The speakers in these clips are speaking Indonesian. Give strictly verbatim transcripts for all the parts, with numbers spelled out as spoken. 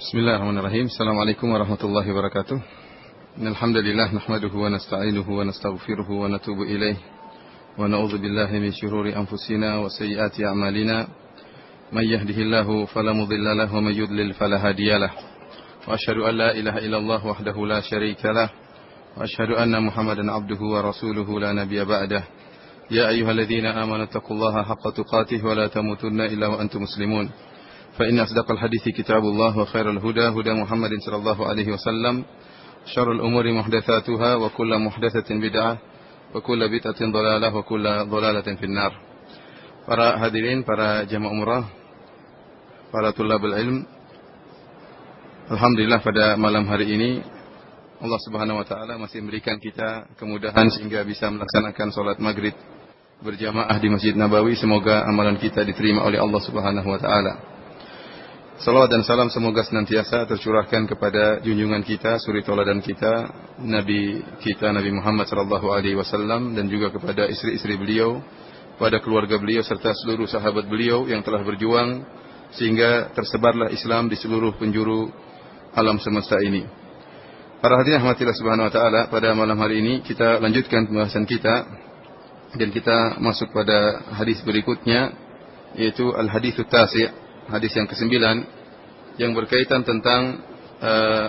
Bismillahirrahmanirrahim. Assalamualaikum warahmatullahi wabarakatuh. Alhamdulillah nahmaduhu wa nasta'inuhu wa nastaghfiruhu wa natubu ilaih. Wa na'udzu billahi min syururi anfusina wa sayyiati a'malina. May yahdihillahu fala mudilla lahu wa may yudlil fala hadiyalah. Wa asyhadu an la ilaha illallah wahdahu la syarika lah. Wa asyhadu anna Muhammadan 'abduhu wa rasuluhu la nabiyya ba'dah. Ya ayyuhalladzina amanu taqullaha haqqa tuqatih wa la tamutunna illa wa antum muslimun. فإن أصدق الحديث كتاب الله وخير الهدى هدى محمد صلى الله عليه وسلم شر الأمور محدثاتها وكل محدثة بدعة وكل بدعة ضلالة وكل ضلالة في النار. Para hadirin, para jamaah umrah, para tulabul ilm, alhamdulillah pada malam hari ini Allah Subhanahu wa taala masih memberikan kita kemudahan sehingga bisa melaksanakan salat maghrib berjamaah di Masjid Nabawi. Semoga amalan kita diterima oleh Allah Subhanahu wa taala. Salawat dan salam semoga senantiasa tercurahkan kepada junjungan kita, suri tauladan kita, Nabi kita Nabi Muhammad sallallahu alaihi wasallam, dan juga kepada istri-istri beliau, pada keluarga beliau serta seluruh sahabat beliau yang telah berjuang sehingga tersebarlah Islam di seluruh penjuru alam semesta ini. Para hadirin rahmatillah subhanahu wa taala, pada malam hari ini kita lanjutkan pembahasan kita dan kita masuk pada hadis berikutnya, yaitu al-haditsut tasi', hadis yang kesembilan, yang berkaitan tentang uh,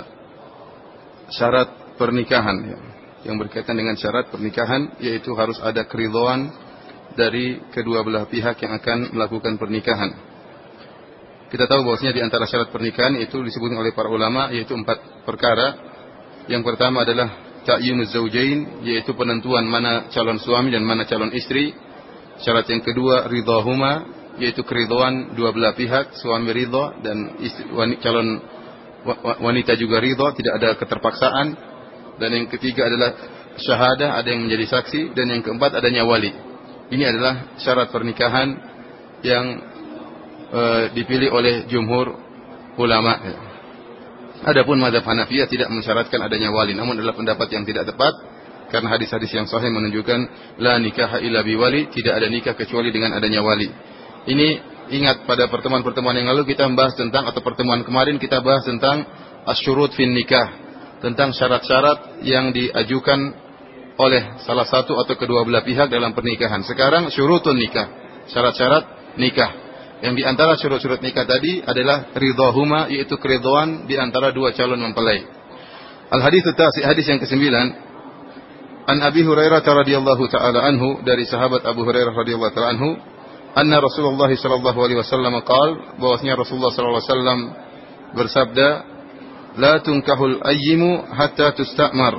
syarat pernikahan, ya. Yang berkaitan dengan syarat pernikahan, yaitu harus ada keridhaan dari kedua belah pihak yang akan melakukan pernikahan. Kita tahu bahwasanya di antara syarat pernikahan itu disebut oleh para ulama, yaitu empat perkara. Yang pertama adalah ta'yinuz zawjain, yaitu penentuan mana calon suami dan mana calon istri. Syarat yang kedua ridhahuma, yaitu keridhaan dua belah pihak, suami ridha dan istri, wanita, calon wanita juga ridha, tidak ada keterpaksaan. Dan yang ketiga adalah syahadah, ada yang menjadi saksi, dan yang keempat adanya wali. Ini adalah syarat pernikahan yang e, dipilih oleh jumhur ulama. Adapun mazhab Hanafiyah tidak mensyaratkan adanya wali, namun adalah pendapat yang tidak tepat karena hadis-hadis yang sahih menunjukkan la nikaha illa biwali, tidak ada nikah kecuali dengan adanya wali. Ini ingat pada pertemuan-pertemuan yang lalu kita membahas tentang, atau pertemuan kemarin kita bahas tentang asyurut fin nikah, tentang syarat-syarat yang diajukan oleh salah satu atau kedua belah pihak dalam pernikahan. Sekarang syurutun nikah, syarat-syarat nikah. Yang diantara syurut-syurut nikah tadi adalah ridhahuma, yaitu keridhaan di antara dua calon mempelai. Al-haditsut tasi', hadis yang kesembilan, an Abi Hurairah radhiyallahu taala anhu, dari sahabat Abu Hurairah radhiyallahu taala anhu, anna Rasulullah sallallahu alaihi wasallam qaal, bahwasanya Rasulullah sallallahu alaihi wasallam bersabda, la tunkahul ayyimu hatta tusta'mar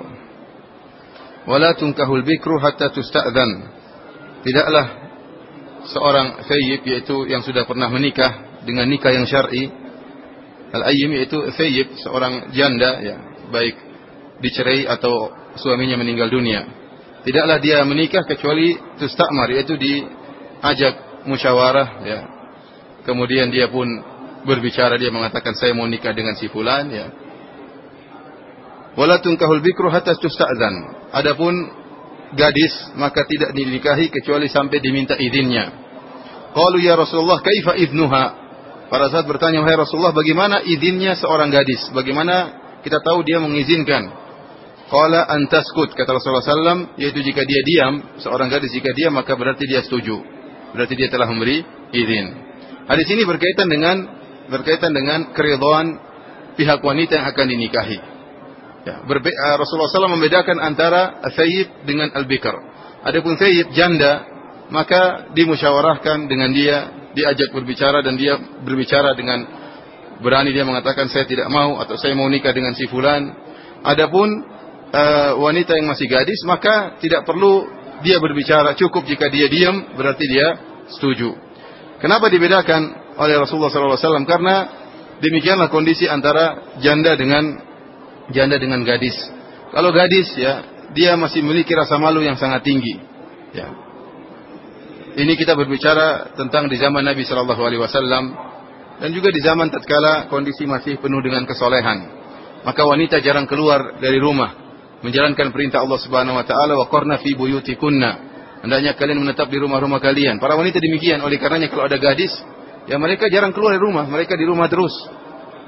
wa la tunkahul bikru hatta tusta'dzan. Tidaklah seorang thayyib, yaitu yang sudah pernah menikah dengan nikah yang syar'i. Al-ayyim yaitu thayyib, seorang janda, ya, baik dicerai atau suaminya meninggal dunia. Tidaklah dia menikah kecuali tusta'mar, yaitu diajak musyawarah, ya. Kemudian dia pun berbicara, dia mengatakan saya mau nikah dengan si fulan, ya. Wala tunkahul bikru hatta tusta'zan. Adapun gadis maka tidak dinikahi kecuali sampai diminta izinnya. Qalu ya Rasulullah kaifa idnuha? Para sahabat bertanya, wahai Rasulullah, bagaimana izinnya seorang gadis? Bagaimana kita tahu dia mengizinkan? Qala antaskut, kata Rasulullah sallallahu alaihi wasallam, yaitu jika dia diam, seorang gadis jika diam maka berarti dia setuju. Berarti dia telah memberi izin. Hadis ini berkaitan dengan berkaitan dengan keridhaan pihak wanita yang akan dinikahi. Ya, berbe- uh, Rasulullah sallallahu alaihi wasallam membedakan antara thayyib dengan al-bikr. Adapun thayyib, janda, maka dimusyawarahkan dengan dia, diajak berbicara dan dia berbicara dengan berani, dia mengatakan saya tidak mau atau saya mau nikah dengan si fulan. Adapun uh, wanita yang masih gadis maka tidak perlu dia berbicara, cukup jika dia diam berarti dia setuju. Kenapa dibedakan oleh Rasulullah sallallahu alaihi wasallam? Karena demikianlah kondisi antara janda dengan janda dengan gadis. Kalau gadis, ya, dia masih memiliki rasa malu yang sangat tinggi, ya. Ini kita berbicara tentang di zaman Nabi sallallahu alaihi wasallam dan juga di zaman tatkala kondisi masih penuh dengan kesolehan. Maka wanita jarang keluar dari rumah menjalankan perintah Allah Subhanahu wa taala, wa qarna fi buyutikunna. Hendaknya kalian menetap di rumah-rumah kalian. Para wanita demikian, oleh karenanya kalau ada gadis, ya mereka jarang keluar dari rumah, mereka di rumah terus.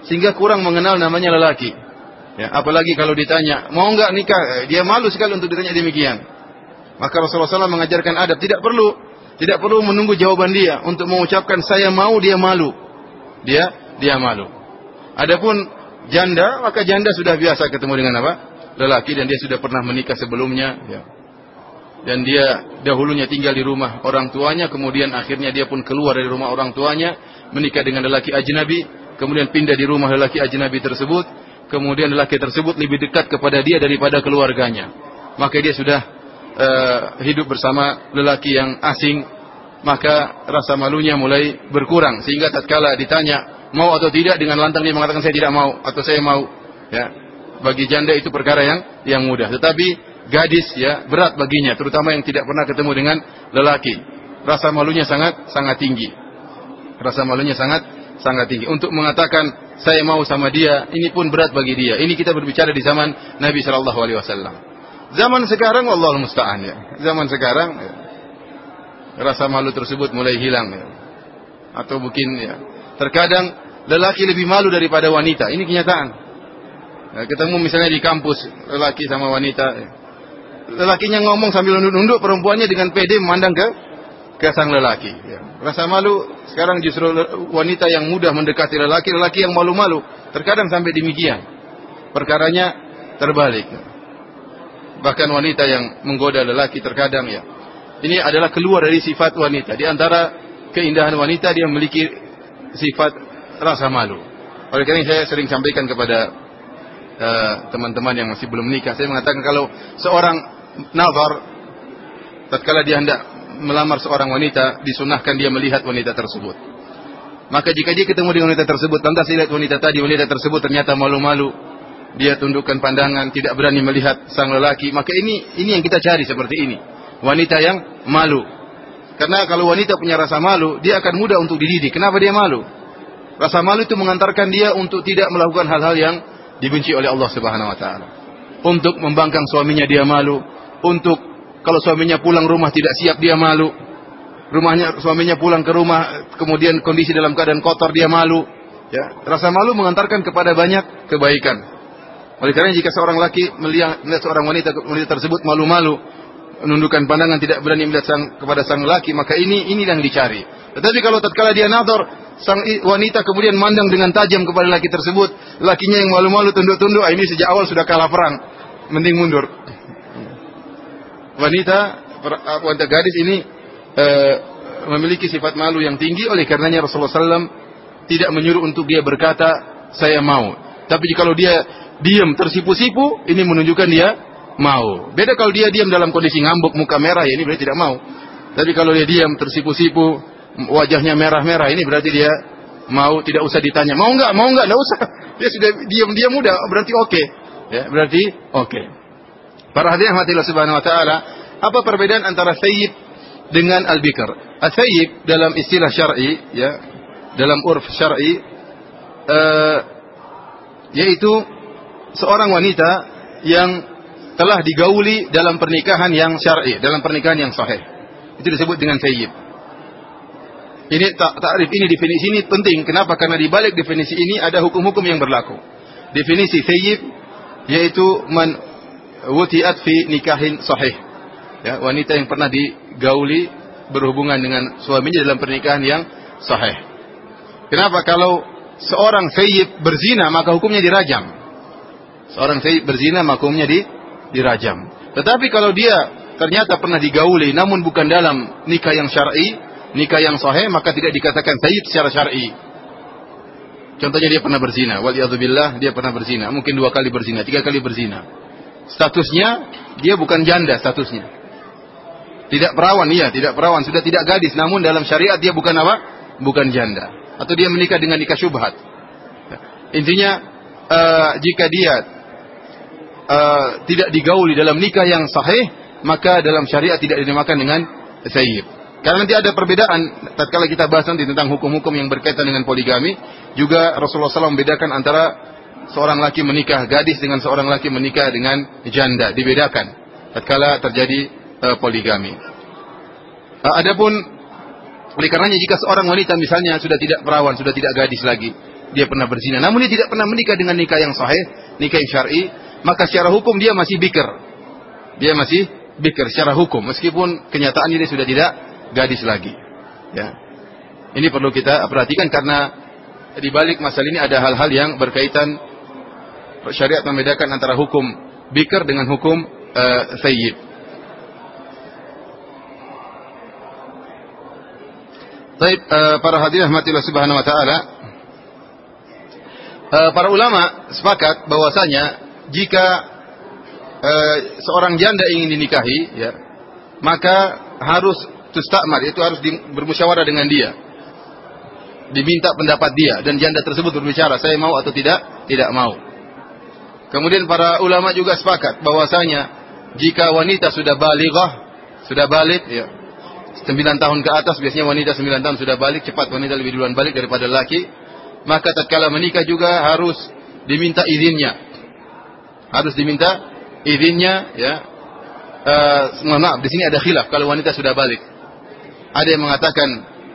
sehingga kurang mengenal namanya lelaki. Ya, apalagi kalau ditanya, mau enggak nikah? Dia malu sekali untuk ditanya demikian. Maka Rasulullah shallallahu alaihi wasallam mengajarkan adab. Tidak perlu, tidak perlu menunggu jawaban dia untuk mengucapkan saya mau, dia malu. Dia, dia malu. Adapun janda, maka janda sudah biasa ketemu dengan apa? Lelaki, dan dia sudah pernah menikah sebelumnya. Ya. Dan dia dahulunya tinggal di rumah orang tuanya, kemudian akhirnya dia pun keluar dari rumah orang tuanya, menikah dengan lelaki ajnabi, kemudian pindah di rumah lelaki ajnabi tersebut, kemudian lelaki tersebut lebih dekat kepada dia daripada keluarganya. Maka dia sudah uh, hidup bersama lelaki yang asing, maka rasa malunya mulai berkurang, sehingga tatkala ditanya mau atau tidak, dengan lantang dia mengatakan saya tidak mau atau saya mau. Ya, bagi janda itu perkara yang yang mudah. Tetapi gadis, ya, berat baginya, terutama yang tidak pernah ketemu dengan lelaki. Rasa malunya sangat sangat tinggi. Rasa malunya sangat sangat tinggi. Untuk mengatakan saya mau sama dia, ini pun berat bagi dia. Ini kita berbicara di zaman Nabi Shallallahu Alaihi Wasallam. Zaman sekarang, wallahul musta'an, ya. Zaman sekarang, ya, rasa malu tersebut mulai hilang, ya. Atau mungkin, ya, terkadang lelaki lebih malu daripada wanita. Ini kenyataan. Ya, ketemu misalnya di kampus lelaki sama wanita, ya. Lelakinya ngomong sambil nunduk-nunduk, perempuannya dengan pede memandang ke ke sang lelaki. Ya. Rasa malu sekarang justru wanita yang mudah mendekati lelaki, lelaki yang malu-malu. Terkadang sampai demikian. Perkaranya terbalik. Bahkan wanita yang menggoda lelaki terkadang, ya. Ini adalah keluar dari sifat wanita. Di antara keindahan wanita, dia memiliki sifat rasa malu. Oleh karena ini saya sering sampaikan kepada teman-teman uh, yang masih belum menikah, saya mengatakan kalau seorang nazar, tatkala dia hendak melamar seorang wanita, disunahkan dia melihat wanita tersebut. Maka jika dia ketemu dengan wanita tersebut, lantas lihat wanita tadi, wanita tersebut ternyata malu-malu, dia tundukkan pandangan, tidak berani melihat sang lelaki, maka ini ini yang kita cari, seperti ini. Wanita yang malu. Karena kalau wanita punya rasa malu, dia akan mudah untuk dididik. Kenapa dia malu? Rasa malu itu mengantarkan dia untuk tidak melakukan hal-hal yang dibenci oleh Allah Subhanahu wa taala. Untuk membangkang suaminya dia malu, untuk kalau suaminya pulang rumah tidak siap dia malu. Rumahnya suaminya pulang ke rumah kemudian kondisi dalam keadaan kotor dia malu. Ya, rasa malu mengantarkan kepada banyak kebaikan. Oleh karena jika seorang laki melihat, melihat seorang wanita wanita tersebut malu-malu, menundukkan pandangan, tidak berani melihat sang, kepada sang laki, maka ini ini yang dicari. Tetapi kalau tatkala dia nazar, sang wanita kemudian mandang dengan tajam kepada laki tersebut, lakinya yang malu-malu tunduk-tunduk, ini sejak awal sudah kalah perang, mending mundur. Wanita, wanita gadis ini e, memiliki sifat malu yang tinggi. Oleh karenanya Rasulullah shallallahu alaihi wasallam tidak menyuruh untuk dia berkata saya mau. Tapi kalau dia diam tersipu-sipu, ini menunjukkan dia mau. Beda kalau dia diam dalam kondisi ngambek, muka merah, ya ini berarti tidak mau. Tapi kalau dia diam tersipu-sipu, wajahnya merah-merah, ini berarti dia mau, tidak usah ditanya. Mau enggak? Mau enggak? Enggak usah. Dia sudah diam-diam mudah, berarti oke. Okay. Ya, berarti oke. Okay. Para hadirin rahmatillah subhanahu wa taala, apa perbedaan antara sayyib dengan al-bikr? As-sayyib dalam istilah syar'i, ya, dalam urf syar'i, uh, yaitu seorang wanita yang telah digauli dalam pernikahan yang syar'i, dalam pernikahan yang sahih. Itu disebut dengan sayyib. Ini ta'rif ini, definisi ini penting. Kenapa? Karena di balik definisi ini ada hukum-hukum yang berlaku. Definisi sayyib yaitu man wuti'at fi nikahin sahih. Ya, wanita yang pernah digauli berhubungan dengan suaminya dalam pernikahan yang sahih. Kenapa? Kalau seorang sayyib berzina, maka hukumnya dirajam. Seorang sayyib berzina, maka hukumnya di, dirajam. Tetapi kalau dia ternyata pernah digauli namun bukan dalam nikah yang syar'i, nikah yang sahih, maka tidak dikatakan sayyib secara syar'i. Contohnya dia pernah berzina, waliyadzubillah, dia pernah berzina, mungkin dua kali berzina, tiga kali berzina. Statusnya dia bukan janda, statusnya tidak perawan, iya, tidak perawan, sudah tidak gadis, namun dalam syariat dia bukan apa? Bukan janda. Atau dia menikah dengan nikah syubhat. Intinya uh, jika dia uh, tidak digauli dalam nikah yang sahih, maka dalam syariat tidak dinamakan dengan sayyib. Karena nanti ada perbedaan tatkala kita bahas nanti tentang hukum-hukum yang berkaitan dengan poligami. Juga Rasulullah shallallahu alaihi wasallam membedakan antara seorang laki menikah gadis dengan seorang laki menikah dengan janda, dibedakan tatkala terjadi uh, poligami. Uh, adapun oleh karenanya jika seorang wanita misalnya sudah tidak perawan, sudah tidak gadis lagi, dia pernah berzina, namun dia tidak pernah menikah dengan nikah yang sahih, nikah yang syar'i, maka secara hukum dia masih bikir. Dia masih bikir secara hukum, meskipun kenyataannya dia sudah tidak gadis lagi. Ya. Ini perlu kita perhatikan karena di balik masalah ini ada hal-hal yang berkaitan, syariat membedakan antara hukum bikir dengan hukum uh, sayyid. Baik, uh, para hadirin rahmatillah subhanahu wa ta'ala, uh, para ulama sepakat bahwasanya jika uh, seorang janda ingin dinikahi, ya, maka harus tustamar, itu harus di, bermusyawarah dengan dia, diminta pendapat dia, dan janda tersebut berbicara, saya mau atau tidak, tidak mau. Kemudian para ulama juga sepakat bahwasanya jika wanita sudah balighah, sudah balik, ya, sembilan tahun ke atas, biasanya wanita sembilan tahun sudah balik, cepat wanita lebih duluan balik daripada laki, maka tatkala menikah juga harus diminta izinnya. Harus diminta izinnya, ya. Uh, maaf, di sini ada khilaf kalau wanita sudah balik. Ada yang mengatakan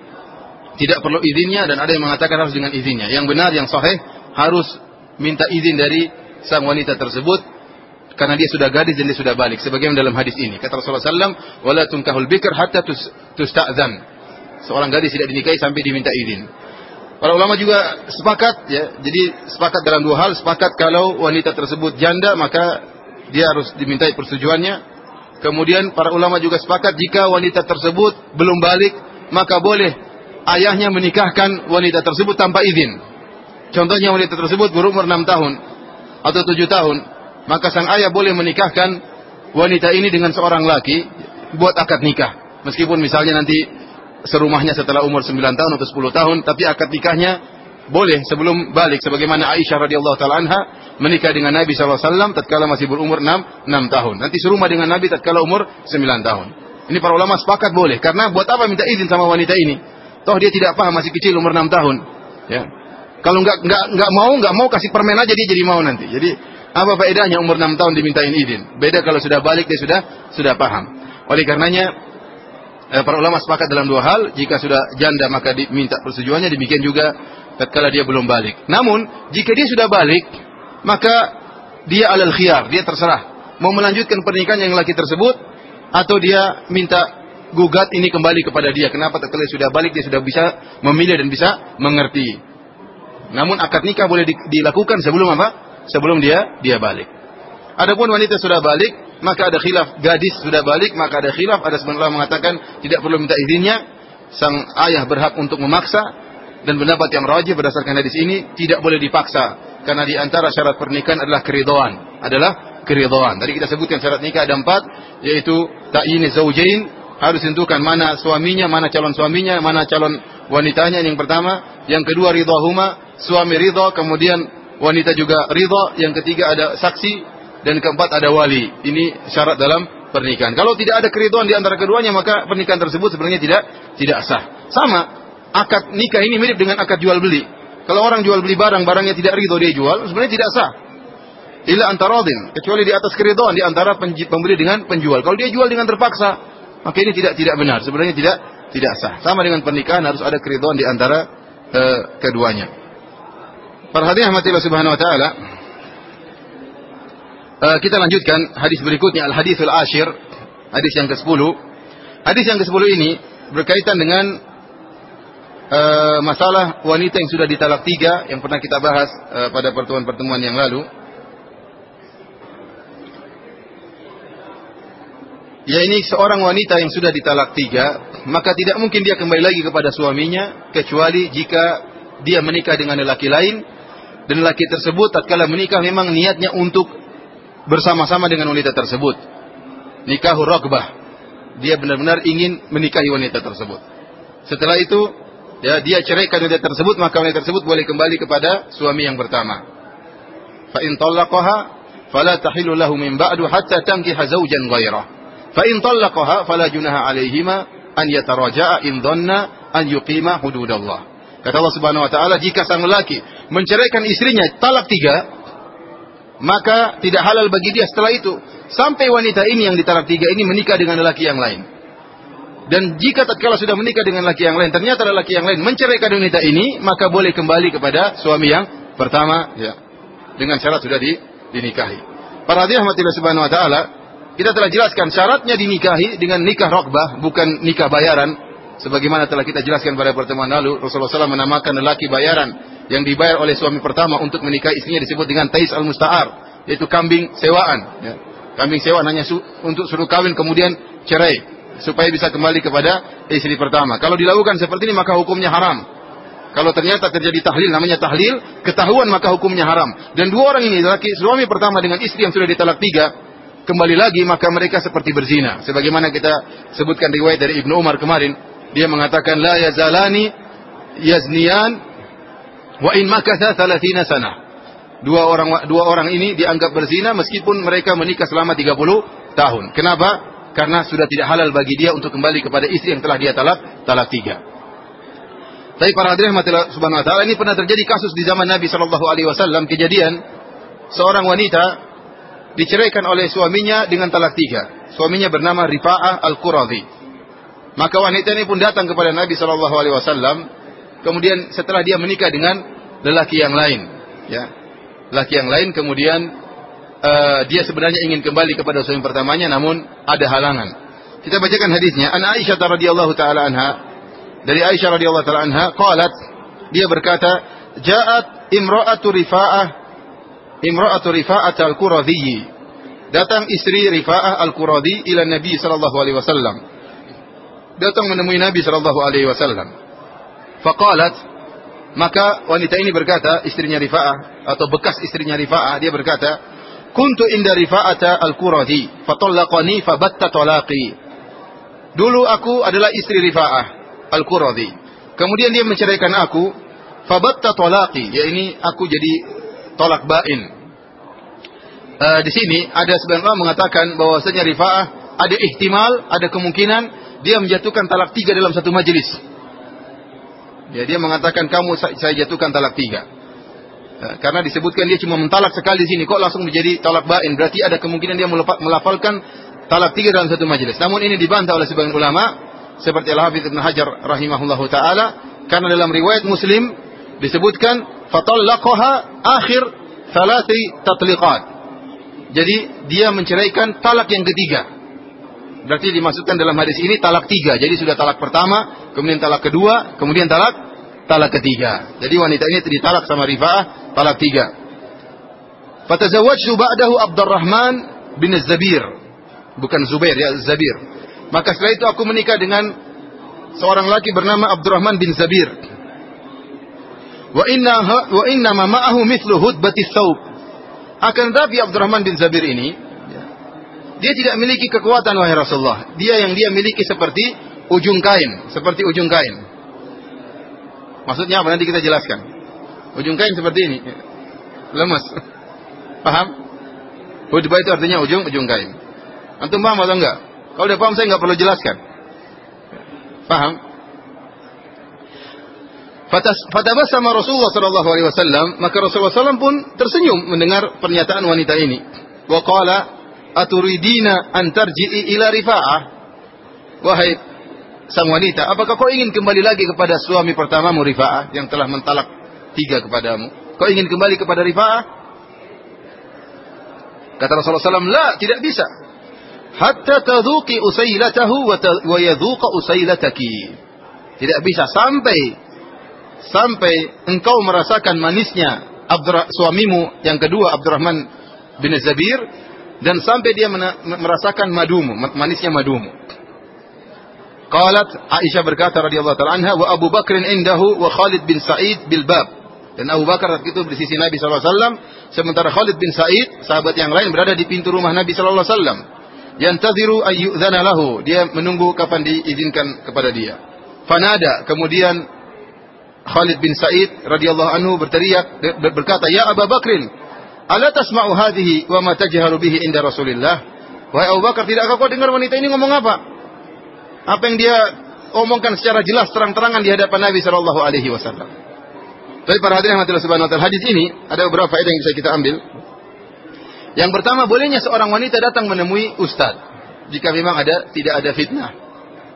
tidak perlu izinnya dan ada yang mengatakan harus dengan izinnya. Yang benar, yang sahih, harus minta izin dari sang wanita tersebut karena dia sudah gadis dan dia sudah balik. Sebagaimana dalam hadis ini, kata Rasulullah sallallahu alaihi wasallam, "Wala tunkahul bikr hatta tusta'zan." Seorang gadis tidak dinikahi sampai diminta izin. Para ulama juga sepakat, ya. Jadi sepakat dalam dua hal. Sepakat kalau wanita tersebut janda, maka dia harus dimintai persetujuannya. Kemudian para ulama juga sepakat jika wanita tersebut belum balik, maka boleh ayahnya menikahkan wanita tersebut tanpa izin. Contohnya wanita tersebut berumur enam tahun atau tujuh tahun, maka sang ayah boleh menikahkan wanita ini dengan seorang laki, buat akad nikah. Meskipun misalnya nanti serumahnya setelah umur sembilan tahun atau sepuluh tahun, tapi akad nikahnya boleh sebelum balik. Sebagaimana Aisyah radhiyallahu taala anha menikah dengan Nabi sallallahu alaihi wasallam tatkala masih berumur enam tahun. Nanti serumah dengan Nabi tatkala umur sembilan tahun. Ini para ulama sepakat boleh. Karena buat apa minta izin sama wanita ini? Toh dia tidak paham, masih kecil, umur enam tahun. Ya. Kalau enggak enggak enggak mau, enggak mau kasih permen aja dia jadi mau nanti. Jadi apa faedahnya umur enam tahun dimintain izin? Beda kalau sudah balik, dia sudah sudah paham. Oleh karenanya eh, para ulama sepakat dalam dua hal. Jika sudah janda maka diminta persetujuannya, demikian juga tatkala dia belum balik. Namun jika dia sudah balik, maka dia alal khiyar, dia terserah mau melanjutkan pernikahan yang laki tersebut atau dia minta gugat ini kembali kepada dia. Kenapa tatkala sudah balik dia sudah bisa memilih dan bisa mengerti. Namun akad nikah boleh di, dilakukan sebelum apa? Sebelum dia dia balik. Adapun wanita sudah balik, maka ada khilaf. Gadis sudah balik, maka ada khilaf. Ada sebagian ulama mengatakan tidak perlu minta izinnya. Sang ayah berhak untuk memaksa, dan pendapat yang rajih berdasarkan hadis ini tidak boleh dipaksa. Karena di antara syarat pernikahan adalah keridhaan, adalah keridhaan. Tadi kita sebutkan syarat nikah ada empat, yaitu ta'yin zaujain, harus tentukan mana suaminya, mana calon suaminya, mana calon wanitanya. Yang pertama, yang kedua ridhahuma, suami ridha, kemudian wanita juga ridha, yang ketiga ada saksi, dan keempat ada wali. Ini syarat dalam pernikahan. Kalau tidak ada keridhaan di antara keduanya, maka pernikahan tersebut sebenarnya tidak tidak sah. Sama, akad nikah ini mirip dengan akad jual beli. Kalau orang jual beli barang, barangnya tidak ridho dia jual, sebenarnya tidak sah. Illa antaradin, kecuali di atas keridhaan di antara pembeli dengan penjual. Kalau dia jual dengan terpaksa, maka ini tidak tidak benar. Sebenarnya tidak tidak sah. Sama dengan pernikahan, harus ada keridhaan di antara uh, keduanya. Para hadirin rahmatillah subhanahu wa taala, uh, kita lanjutkan hadis berikutnya, al-haditsul ashir, hadis yang kesepuluh. Hadis yang kesepuluh ini berkaitan dengan Uh, masalah wanita yang sudah ditalak tiga, yang pernah kita bahas uh, pada pertemuan-pertemuan yang lalu. Ya, ini seorang wanita yang sudah ditalak tiga, maka tidak mungkin dia kembali lagi kepada suaminya, kecuali jika dia menikah dengan lelaki lain, dan lelaki tersebut tatkala menikah memang niatnya untuk bersama-sama dengan wanita tersebut. Nikahur raghbah, dia benar-benar ingin menikahi wanita tersebut. Setelah itu ya, dia ceraikan wanita tersebut, maka wanita tersebut boleh kembali kepada suami yang pertama. Fa in talaqaha fala tahillu lahu min ba'du hatta tankiha zawjan ghairah. Fa in talaqaha fala junaha 'alaihima an yataraja'a in dhanna an yuqima hududallah. Kata Allah Subhanahu wa taala, jika sang lelaki menceraikan istrinya talak tiga, maka tidak halal bagi dia setelah itu sampai wanita ini yang ditalak tiga ini menikah dengan lelaki yang lain. Dan jika tatkala sudah menikah dengan laki yang lain, ternyata laki yang lain menceraikan wanita ini, maka boleh kembali kepada suami yang pertama, ya, dengan syarat sudah di, dinikahi. Para hadirin rahmatillah subhanahu wa ta'ala, kita telah jelaskan syaratnya dinikahi dengan nikah raqbah, bukan nikah bayaran. Sebagaimana telah kita jelaskan pada pertemuan lalu, Rasulullah shallallahu alaihi wasallam menamakan lelaki bayaran yang dibayar oleh suami pertama untuk menikahi istrinya disebut dengan tais al-musta'ar, yaitu kambing sewaan. Ya. Kambing sewaan hanya su untuk suruh kawin kemudian cerai, supaya bisa kembali kepada istri pertama. Kalau dilakukan seperti ini maka hukumnya haram. Kalau ternyata terjadi tahlil, namanya tahlil, ketahuan maka hukumnya haram. Dan dua orang ini, laki suami pertama dengan istri yang sudah ditalak tiga, kembali lagi maka mereka seperti berzina. Sebagaimana kita sebutkan riwayat dari Ibnu Umar kemarin, dia mengatakan la yazalani yazniyan wa in makatha thalathina sanah. Dua orang dua orang ini dianggap berzina meskipun mereka menikah selama tiga puluh tahun. Kenapa? Karena sudah tidak halal bagi dia untuk kembali kepada istri yang telah dia talak talak tiga. Tapi para hadirin rahmatillah subhanahu wa ta'ala, ini pernah terjadi kasus di zaman Nabi sallallahu alaihi wasallam, kejadian seorang wanita diceraikan oleh suaminya dengan talak tiga. Suaminya bernama Rifa'ah Al-Quradhi. Maka wanita ini pun datang kepada Nabi sallallahu alaihi wasallam, kemudian setelah dia menikah dengan lelaki yang lain, ya. Lelaki yang lain kemudian Uh, dia sebenarnya ingin kembali kepada suami pertamanya, namun ada halangan. Kita bacakan hadisnya. An Aisyah radhiyallahu taala anha, dari Aisyah radhiyallahu taala anha, qalat, dia berkata, ja'at imra'atu Rifa'ah, imra'atu Rifa'at al-Quradhi. Datang istri Rifa'ah al-Quradhi ila Nabi sallallahu alaihi wasallam. Datang menemui Nabi sallallahu alaihi wasallam. Faqalat, maka wanita ini berkata, istrinya Rifa'ah atau bekas istrinya Rifa'ah, dia berkata, kuntu inda Rifa'ata al-Quradhi fatallaqani fabatta talaqi. Dulu aku adalah istri Rifa'ah al-Quradhi, kemudian dia menceraikan aku, fabatta talaqi, ya ini aku jadi tolak bain. Uh, di sini ada sebagian ulama mengatakan bahwasanya Rifa'ah ada ihtimal, ada kemungkinan dia menjatuhkan talak tiga dalam satu majelis. Ya, dia mengatakan kamu saya jatuhkan talak tiga. Karena disebutkan dia cuma mentalak sekali di sini, kok langsung menjadi talak bain? Berarti ada kemungkinan dia melafalkan talak tiga dalam satu majelis. Namun ini dibantah oleh sebagian ulama, seperti Al-Hafidz Ibnu Hajar rahimahullahu taala, karena dalam riwayat Muslim disebutkan fatallaqaha akhir thalathi tatliqat. Jadi dia menceraikan talak yang ketiga. Berarti dimaksudkan dalam hadis ini talak tiga. Jadi sudah talak pertama, kemudian talak kedua, kemudian talak talak ketiga. Jadi wanita ini ditalak sama Rifa'ah talak tiga. Fatazawwajtu ba'dahu Abdurrahman bin Zabir. Bukan Zubair, ya, Zabir. Maka setelah itu aku menikah dengan seorang laki bernama Abdurrahman bin Zabir. Wa inna wa inna ma ma'ahu mithlu hudbatis thawb. Akan tetapi Abdurrahman bin Zabir ini, dia tidak memiliki kekuatan, wahai Rasulullah. Dia yang dia miliki seperti ujung kain, seperti ujung kain. Maksudnya apa? Nanti kita jelaskan. Ujung kain seperti ini, lemas. Paham? Hudbah itu artinya ujung ujung kain. Antum paham atau enggak? Kalau udah paham saya enggak perlu jelaskan. Paham? Fatabassama Rasulullah sallallahu alaihi wasallam, maka Rasulullah sallallahu alaihi wasallam pun tersenyum mendengar pernyataan wanita ini. Wa qala aturidina an tarji'i ila Rifa'ah. Wahai sang wanita, apakah kau ingin kembali lagi kepada suami pertamamu Rifa'ah yang telah mentalak tiga kepadamu? Kau ingin kembali kepada Rifa'ah? Kata Rasulullah sallallahu alaihi wasallam, la, tidak bisa. Hatta tadhuqi usailatahu wa yadhuqa usailataki. Tidak bisa sampai sampai engkau merasakan manisnya Abdur, suamimu yang kedua Abdurrahman bin Zabir, dan sampai dia merasakan madumu, manisnya madumu. Qalat, Aisyah berkata radhiyallahu ta'ala anha, wa Abu Bakr indahu wa Khalid bin Sa'id bil bab. Dan Abu Bakar saat itu di sisi Nabi sallallahu alaihi wasallam, sementara Khalid bin Sa'id, sahabat yang lain, berada di pintu rumah Nabi sallallahu alaihi wasallam. Yantaziru ayyudzana lahu, dia menunggu kapan diizinkan kepada dia. Fanada, kemudian Khalid bin Sa'id radhiyallahu anhu berteriak berkata, ya Abu Bakrin, ala tasma'u hadhihi wa ma tajharu bihi inda Rasulillah? Wahai Abu Bakar, tidakkah kau dengar wanita ini ngomong apa? Apa yang dia omongkan secara jelas terang-terangan di hadapan Nabi sallallahu alaihi wasallam. Tapi para hadirin rahmatillah subhanahu wa ta'ala, hadis ini ada beberapa faedah yang bisa kita ambil. Yang pertama, bolehnya seorang wanita datang menemui ustaz jika memang ada tidak ada fitnah.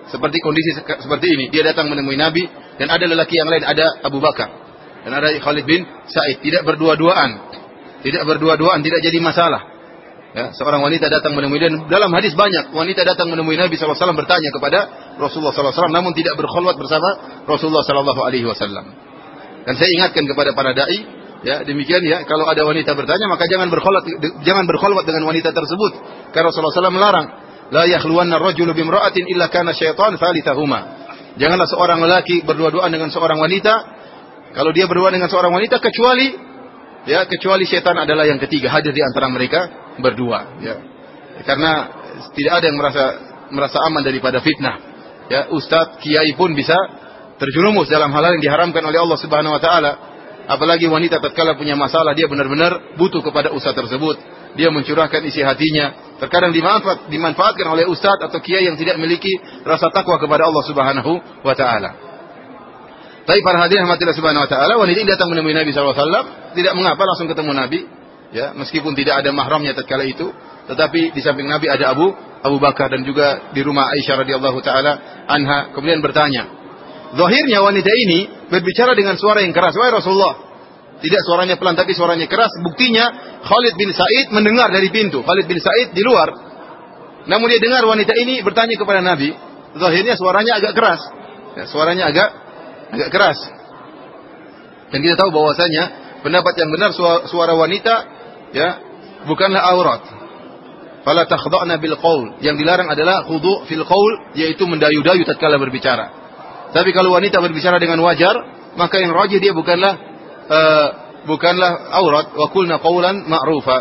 seperti kondisi seperti ini, dia datang menemui Nabi dan ada lelaki yang lain, ada Abu Bakar dan ada Khalid bin Sa'id, tidak berdua-duaan, tidak berdua-duaan, tidak jadi masalah. Ya, seorang wanita datang menemui, dan dalam hadis banyak wanita datang menemui Nabi shallallahu alaihi wasallam bertanya kepada Rasulullah shallallahu alaihi wasallam, namun tidak berkhulwat bersama Rasulullah shallallahu alaihi wasallam. Dan saya ingatkan kepada para dai, ya demikian ya, kalau ada wanita bertanya maka jangan berkhulwat, jangan berkhulwat dengan wanita tersebut, karena Rasulullah shallallahu alaihi wasallam melarang. La yakhluwanna ar-rajulu bimra'atin illa kana syaitan thalithahuma. Janganlah seorang lelaki berdua-duaan dengan seorang wanita, kalau dia berdua dengan seorang wanita kecuali ya kecuali syaitan adalah yang ketiga, hadir di antara mereka berdua, ya. Karena tidak ada yang merasa merasa aman daripada fitnah. Ya, ustaz, kiai pun bisa terjerumus dalam hal yang diharamkan oleh Allah Subhanahu wa taala. Apalagi wanita tatkala punya masalah, dia benar-benar butuh kepada ustaz tersebut. Dia mencurahkan isi hatinya. Terkadang dimanfaat, dimanfaatkan oleh ustaz atau kiai yang tidak memiliki rasa takwa kepada Allah Subhanahu wa taala. Tapi para hadirin rahmatillah Subhanahu wa taala, wanita ini datang menemui Nabi sallallahu alaihi wasallam, tidak mengapa langsung ketemu Nabi, ya, meskipun tidak ada mahramnya tatkala itu, tetapi di samping Nabi ada Abu Abu Bakar dan juga di rumah Aisyah radhiyallahu taala anha, kemudian bertanya. Zahirnya wanita ini berbicara dengan suara yang keras, "Wahai Rasulullah." Tidak suaranya pelan tapi suaranya keras. Buktinya Khalid bin Sa'id mendengar dari pintu. Khalid bin Sa'id di luar. Namun dia dengar wanita ini bertanya kepada Nabi. Zahirnya suaranya agak keras. Ya, suaranya agak agak keras. Dan kita tahu bahwasanya pendapat yang benar suara, suara wanita ya bukanlah aurat. Fala takhda'na bil qaul. Yang dilarang adalah khudu' fil qaul, yaitu mendayu-dayu tatkala berbicara. Tapi kalau wanita berbicara dengan wajar, maka yang rajih dia bukanlah Uh, bukanlah aurat. Wa qulna qawlan ma'rufa.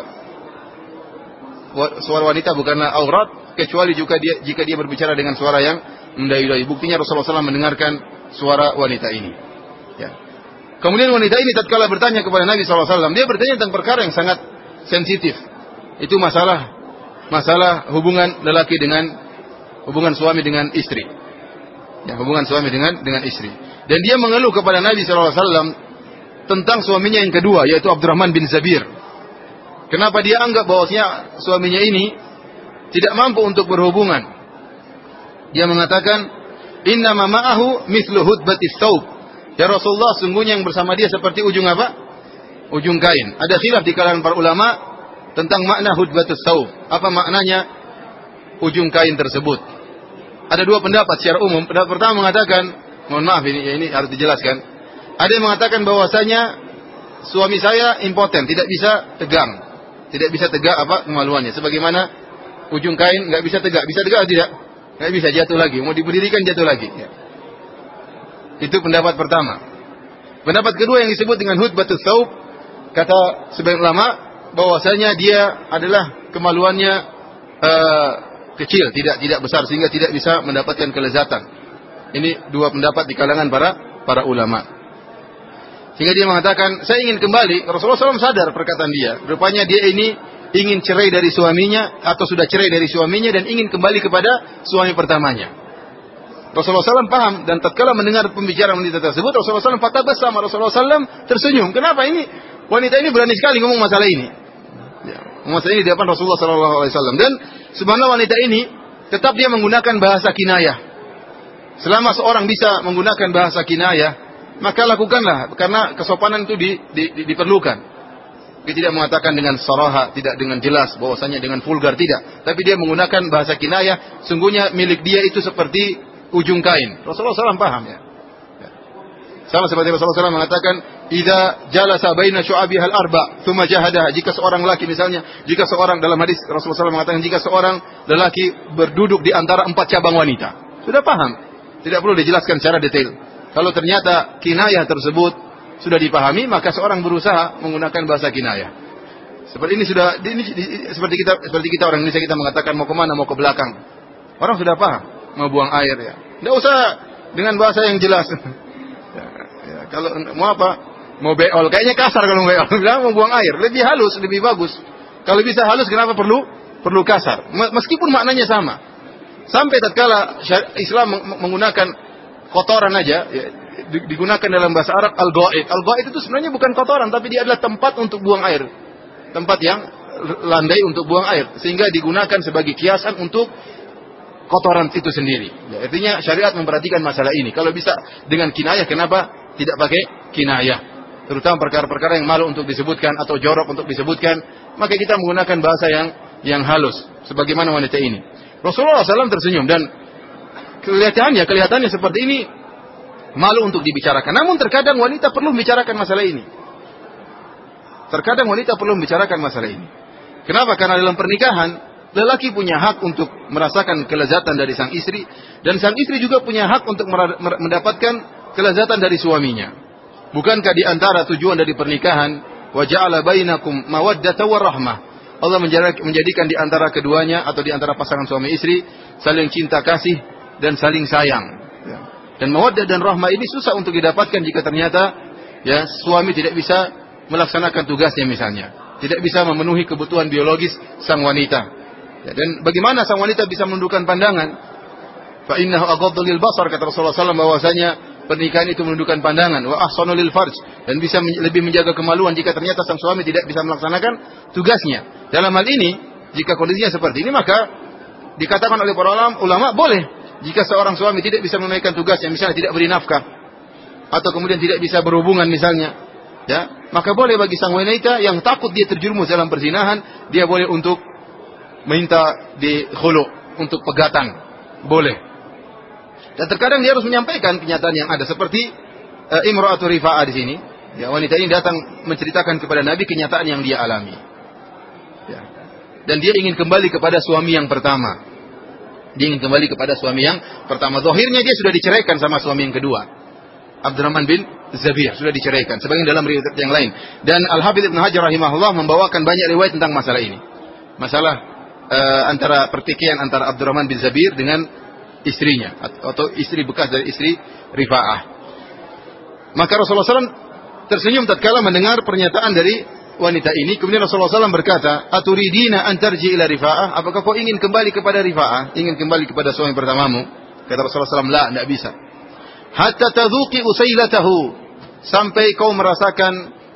Suara wanita bukanlah aurat kecuali juga dia jika dia berbicara dengan suara yang mendayu-dayu. Buktinya Rasulullah shallallahu alaihi wasallam mendengarkan suara wanita ini. Ya. Kemudian wanita ini tatkala bertanya kepada Nabi shallallahu alaihi wasallam, dia bertanya tentang perkara yang sangat sensitif. Itu masalah masalah hubungan lelaki dengan hubungan suami dengan istri. Ya, hubungan suami dengan dengan istri. Dan dia mengeluh kepada Nabi shallallahu alaihi wasallam tentang suaminya yang kedua, yaitu Abdurrahman bin Zabir. Kenapa dia anggap bahwasanya suaminya ini tidak mampu untuk berhubungan? Dia mengatakan, "Inna ma ma'ahu mithlu hudbatis thawb." Ya Rasulullah, sungguhnya yang bersama dia seperti ujung apa? Ujung kain. Ada khilaf di kalangan para ulama tentang makna hudbatus thawb. Apa maknanya ujung kain tersebut? Ada dua pendapat secara umum. Pendapat pertama mengatakan, mohon maaf ini ini harus dijelaskan. Ada yang mengatakan bahwasanya suami saya impoten, tidak bisa tegang, tidak bisa tegak apa kemaluannya. Sebagaimana ujung kain nggak bisa tegak, bisa tegak atau tidak? Nggak bisa, jatuh lagi. Mau diberdirikan jatuh lagi. Ya. Itu pendapat pertama. Pendapat kedua yang disebut dengan hudbatus thawb, kata sebagian ulama bahwasanya dia adalah kemaluannya uh, kecil, tidak tidak besar sehingga tidak bisa mendapatkan kelezatan. Ini dua pendapat di kalangan para para ulama. Sehingga dia mengatakan, saya ingin kembali. Rasulullah shallallahu alaihi wasallam sadar perkataan dia. Rupanya dia ini ingin cerai dari suaminya, atau sudah cerai dari suaminya, dan ingin kembali kepada suami pertamanya. Rasulullah shallallahu alaihi wasallam paham, dan tatkala mendengar pembicaraan wanita tersebut, Rasulullah shallallahu alaihi wasallam patah bersama. Rasulullah shallallahu alaihi wasallam tersenyum. Kenapa ini? Wanita ini berani sekali ngomong masalah ini. Ya, masalah ini di depan Rasulullah shallallahu alaihi wasallam. Dan subhanallah, wanita ini tetap dia menggunakan bahasa kinayah. Selama seorang bisa menggunakan bahasa kinayah, maka lakukanlah, karena kesopanan itu di, di, di, diperlukan. Dia tidak mengatakan dengan saraha, tidak dengan jelas, bahwasanya dengan vulgar, tidak. Tapi dia menggunakan bahasa kinayah, sungguhnya milik dia itu seperti ujung kain. Rasulullah shallallahu alaihi wasallam paham ya. Ya. Sama seperti Rasulullah shallallahu alaihi wasallam mengatakan, "Idza jalasa baina syu'abihal arba, tsumma jahadaha." Jika seorang lelaki misalnya, jika seorang dalam hadis Rasulullah shallallahu alaihi wasallam mengatakan, jika seorang lelaki berduduk di antara empat cabang wanita, sudah paham. Tidak perlu dijelaskan secara detail. Kalau ternyata kinayah tersebut sudah dipahami, maka seorang berusaha menggunakan bahasa kinayah. Seperti ini sudah, ini, seperti kita, seperti kita orang Indonesia, kita mengatakan mau kemana, mau ke belakang. Orang sudah paham, mau buang air ya. Tidak usah dengan bahasa yang jelas. Ya, ya, kalau mau apa, mau beol, kayaknya kasar kalau mau beol. Bilang mau buang air, lebih halus, lebih bagus. Kalau bisa halus, kenapa perlu perlu kasar? Meskipun maknanya sama. Sampai tatkala Islam menggunakan kotoran aja, ya, digunakan dalam bahasa Arab al-ghaid. Al-ghaid itu sebenarnya bukan kotoran, tapi dia adalah tempat untuk buang air. Tempat yang landai untuk buang air. Sehingga digunakan sebagai kiasan untuk kotoran itu sendiri. Ya, artinya syariat memperhatikan masalah ini. Kalau bisa dengan kinayah, kenapa tidak pakai kinayah? Terutama perkara-perkara yang malu untuk disebutkan atau jorok untuk disebutkan, maka kita menggunakan bahasa yang yang halus. Sebagaimana wanita ini. Rasulullah shallallahu alaihi wasallam tersenyum dan kelihatannya, kelihatannya seperti ini malu untuk dibicarakan. Namun terkadang wanita perlu membicarakan masalah ini. Terkadang wanita perlu membicarakan masalah ini. Kenapa? Karena dalam pernikahan, lelaki punya hak untuk merasakan kelezatan dari sang istri, dan sang istri juga punya hak untuk mendapatkan kelezatan dari suaminya. Bukankah di antara tujuan dari pernikahan, wa ja'ala bainakum mawaddatan wa rahmah, Allah menjadikan di antara keduanya atau di antara pasangan suami istri saling cinta kasih dan saling sayang. Dan mawaddah dan rahmah ini susah untuk didapatkan jika ternyata ya suami tidak bisa melaksanakan tugasnya misalnya, tidak bisa memenuhi kebutuhan biologis sang wanita. Ya, dan bagaimana sang wanita bisa menundukkan pandangan? Fa innahu aghaddu lil basar, kata Rasulullah shallallahu alaihi wasallam, bahwasanya pernikahan itu menundukkan pandangan, wa ahsanu lil farj, dan bisa men lebih menjaga kemaluan jika ternyata sang suami tidak bisa melaksanakan tugasnya. Dalam hal ini, jika kondisinya seperti ini, maka dikatakan oleh para ulama, ulama boleh jika seorang suami tidak bisa menunaikan tugasnya, misalnya tidak beri nafkah atau kemudian tidak bisa berhubungan misalnya, ya, maka boleh bagi sang wanita yang takut dia terjerumus dalam perzinahan, dia boleh untuk minta di khulu, untuk pegatan, boleh. Dan terkadang dia harus menyampaikan kenyataan yang ada, seperti uh, Imra'atu Rifa'ah di sini. Ya, wanita ini datang menceritakan kepada Nabi kenyataan yang dia alami. Ya. Dan dia ingin kembali kepada suami yang pertama. Dia ingin kembali kepada suami yang pertama. Zahirnya dia sudah diceraikan sama suami yang kedua, Abdurrahman bin Zabir, sudah diceraikan. Sebagian dalam riwayat yang lain. Dan Al-Hafidz Ibnu Hajar rahimahullah membawakan banyak riwayat tentang masalah ini. Masalah uh, antara pertikaian antara Abdurrahman bin Zabir dengan istrinya, atau istri bekas dari istri Rifa'ah. Maka Rasulullah shallallahu alaihi wasallam tersenyum tatkala mendengar pernyataan dari wanita ini. Kemudian Rasulullah shallallahu alaihi wasallam berkata, "Aturidina an tarji ila Rifa'ah?" Apakah kau ingin kembali kepada Rifa'ah? Ingin kembali kepada suami pertamamu? Kata Rasulullah shallallahu alaihi wasallam, "La, tidak bisa. Hatta tadhuqi usailatahu." Sampai kau merasakan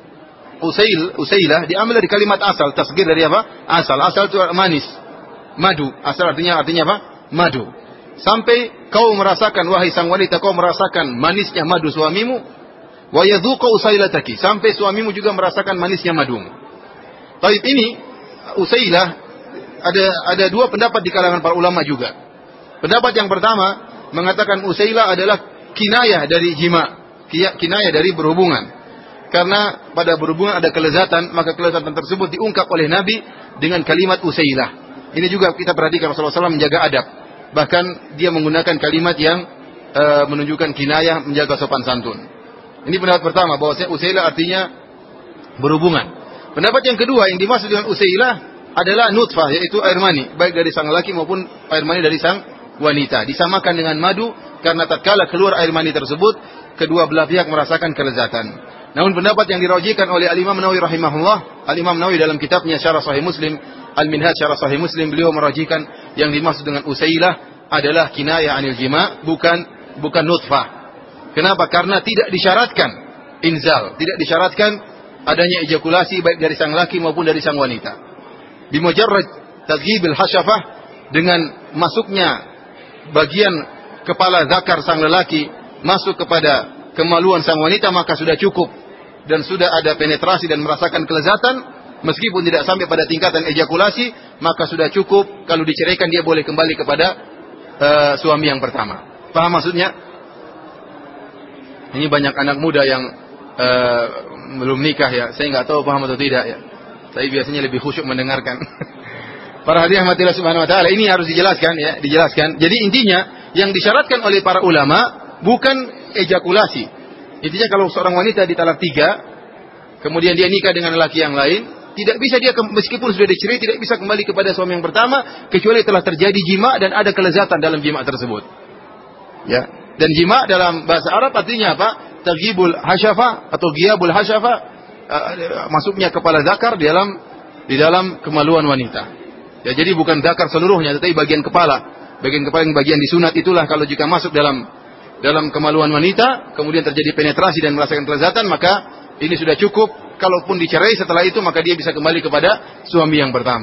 usail, usailah diambil dari kalimat asal, tasghir dari apa? Asal. Asal itu manis, madu. Asal artinya artinya apa? Madu. Sampai kau merasakan, wahai sang wanita, kau merasakan manisnya madu suamimu, wa yadhuqa usailataki, sampai suamimu juga merasakan manisnya madumu. Taib ini usailah, ada ada dua pendapat di kalangan para ulama juga. Pendapat yang pertama mengatakan usailah adalah kinayah dari jima, kinayah dari berhubungan. Karena pada berhubungan ada kelezatan, maka kelezatan tersebut diungkap oleh Nabi dengan kalimat usailah. Ini juga kita perhatikan Rasulullah shallallahu alaihi wasallam menjaga adab. Bahkan dia menggunakan kalimat yang uh, menunjukkan kinayah, menjaga sopan santun. Ini pendapat pertama, bahwasanya usailah artinya berhubungan. Pendapat yang kedua, yang dimaksud dengan usailah adalah nutfah, yaitu air mani, baik dari sang laki maupun air mani dari sang wanita. Disamakan dengan madu, karena tatkala keluar air mani tersebut, kedua belah pihak merasakan kelezatan. Namun pendapat yang dirajihkan oleh Al-Imam Nawawi rahimahullah, Al-Imam Nawawi dalam kitabnya Syarah Sahih Muslim, Al-Minhaj Syarah Sahih Muslim, beliau merajihkan yang dimaksud dengan usailah adalah kinayah anil jima, bukan bukan nutfah. Kenapa? Karena tidak disyaratkan inzal, tidak disyaratkan adanya ejakulasi baik dari sang laki maupun dari sang wanita. Bimujarrad tadghibil hasyafah, dengan masuknya bagian kepala zakar sang lelaki masuk kepada kemaluan sang wanita, maka sudah cukup dan sudah ada penetrasi dan merasakan kelezatan. Meskipun tidak sampai pada tingkatan ejakulasi, maka sudah cukup. Kalau diceraikan dia boleh kembali kepada uh, suami yang pertama. Paham maksudnya? Ini banyak anak muda yang uh, belum nikah ya. Saya nggak tahu paham atau tidak ya. Saya biasanya lebih khusyuk mendengarkan. Para hadirin rahmatillah subhanahu wa ta'ala, ini harus dijelaskan ya, dijelaskan. Jadi intinya yang disyaratkan oleh para ulama bukan ejakulasi. Intinya kalau seorang wanita ditalak tiga, kemudian dia nikah dengan laki yang lain, tidak bisa dia, meskipun sudah dicerai, tidak bisa kembali kepada suami yang pertama kecuali telah terjadi jima dan ada kelezatan dalam jima tersebut. Ya. Dan jima dalam bahasa Arab artinya apa? Taghibul hasyafa atau ghiabul hasyafa, uh, masuknya kepala zakar di dalam di dalam kemaluan wanita. Ya, jadi bukan zakar seluruhnya, tetapi bagian kepala. Bagian kepala yang bagian disunat itulah kalau jika masuk dalam dalam kemaluan wanita, kemudian terjadi penetrasi dan merasakan kelezatan, maka ini sudah cukup. Kalaupun dicerai setelah itu, maka dia bisa kembali kepada suami yang pertama.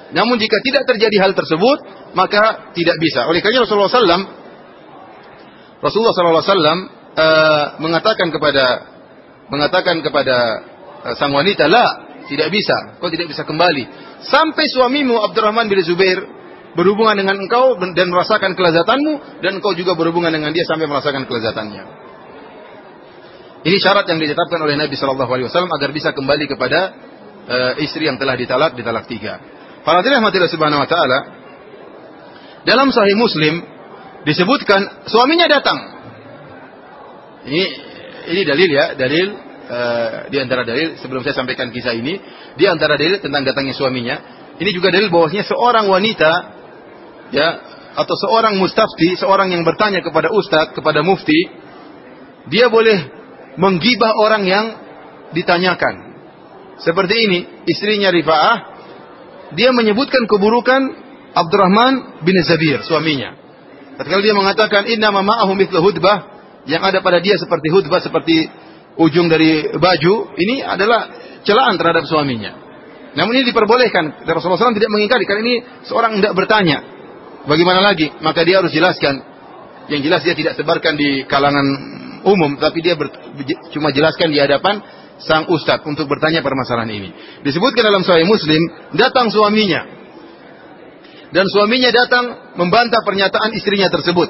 Namun jika tidak terjadi hal tersebut, maka tidak bisa. Oleh karena Rasulullah sallallahu alaihi wasallam Rasulullah sallallahu alaihi wasallam uh, mengatakan kepada mengatakan kepada uh, sang wanita, "La, tidak bisa. Kau tidak bisa kembali sampai suamimu Abdurrahman bin Zubair berhubungan dengan engkau dan merasakan kelezatanmu, dan engkau juga berhubungan dengan dia sampai merasakan kelezatannya." Ini syarat yang ditetapkan oleh Nabi sallallahu alaihi wasallam agar bisa kembali kepada uh, istri yang telah ditalak di talak tiga. Para hadirin rahmatillah subhanahu wa ta'ala, dalam Sahih Muslim disebutkan suaminya datang. Ini ini dalil ya, dalil uh, di antara dalil sebelum saya sampaikan kisah ini, di antara dalil tentang datangnya suaminya. Ini juga dalil bahwasanya seorang wanita ya atau seorang mustafti, seorang yang bertanya kepada ustadz, kepada mufti, dia boleh menggibah orang yang ditanyakan. Seperti ini, istrinya Rifa'ah, dia menyebutkan keburukan Abdurrahman bin Zabir, suaminya. Ketika dia mengatakan inna ma ma'ahu mithlu hudbah, yang ada pada dia seperti hudbah, seperti ujung dari baju, ini adalah celaan terhadap suaminya. Namun ini diperbolehkan. Rasulullah sallallahu alaihi wasallam tidak mengingkari, karena ini seorang hendak bertanya. Bagaimana lagi? Maka dia harus jelaskan. Yang jelas dia tidak sebarkan di kalangan umum, tapi dia ber, cuma jelaskan di hadapan sang ustadz untuk bertanya permasalahan ini. Disebutkan dalam Sahih Muslim, datang suaminya. Dan suaminya datang membantah pernyataan istrinya tersebut.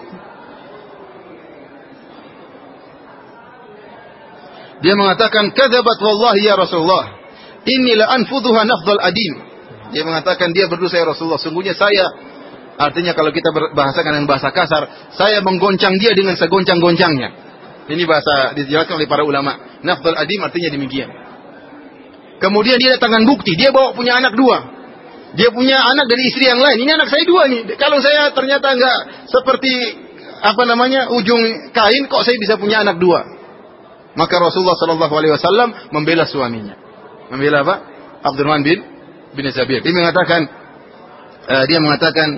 Dia mengatakan, "Kadzabat wallahi ya Rasulullah, inni la anfudhuha nafdhal adim." Dia mengatakan, dia berdosa ya Rasulullah, sungguhnya saya, artinya kalau kita berbahasakan dengan bahasa kasar, saya menggoncang dia dengan segoncang-goncangnya. Ini bahasa dijelaskan oleh para ulama. Nafdhal adim artinya demikian. Kemudian dia datangkan bukti, dia bawa punya anak dua. Dia punya anak dari istri yang lain. Ini anak saya dua nih. Kalau saya ternyata enggak seperti apa namanya ujung kain, kok saya bisa punya anak dua? Maka Rasulullah sallallahu alaihi wasallam membela suaminya. Membela apa? Abdurrahman bin bin Zabir. Dia mengatakan uh, dia mengatakan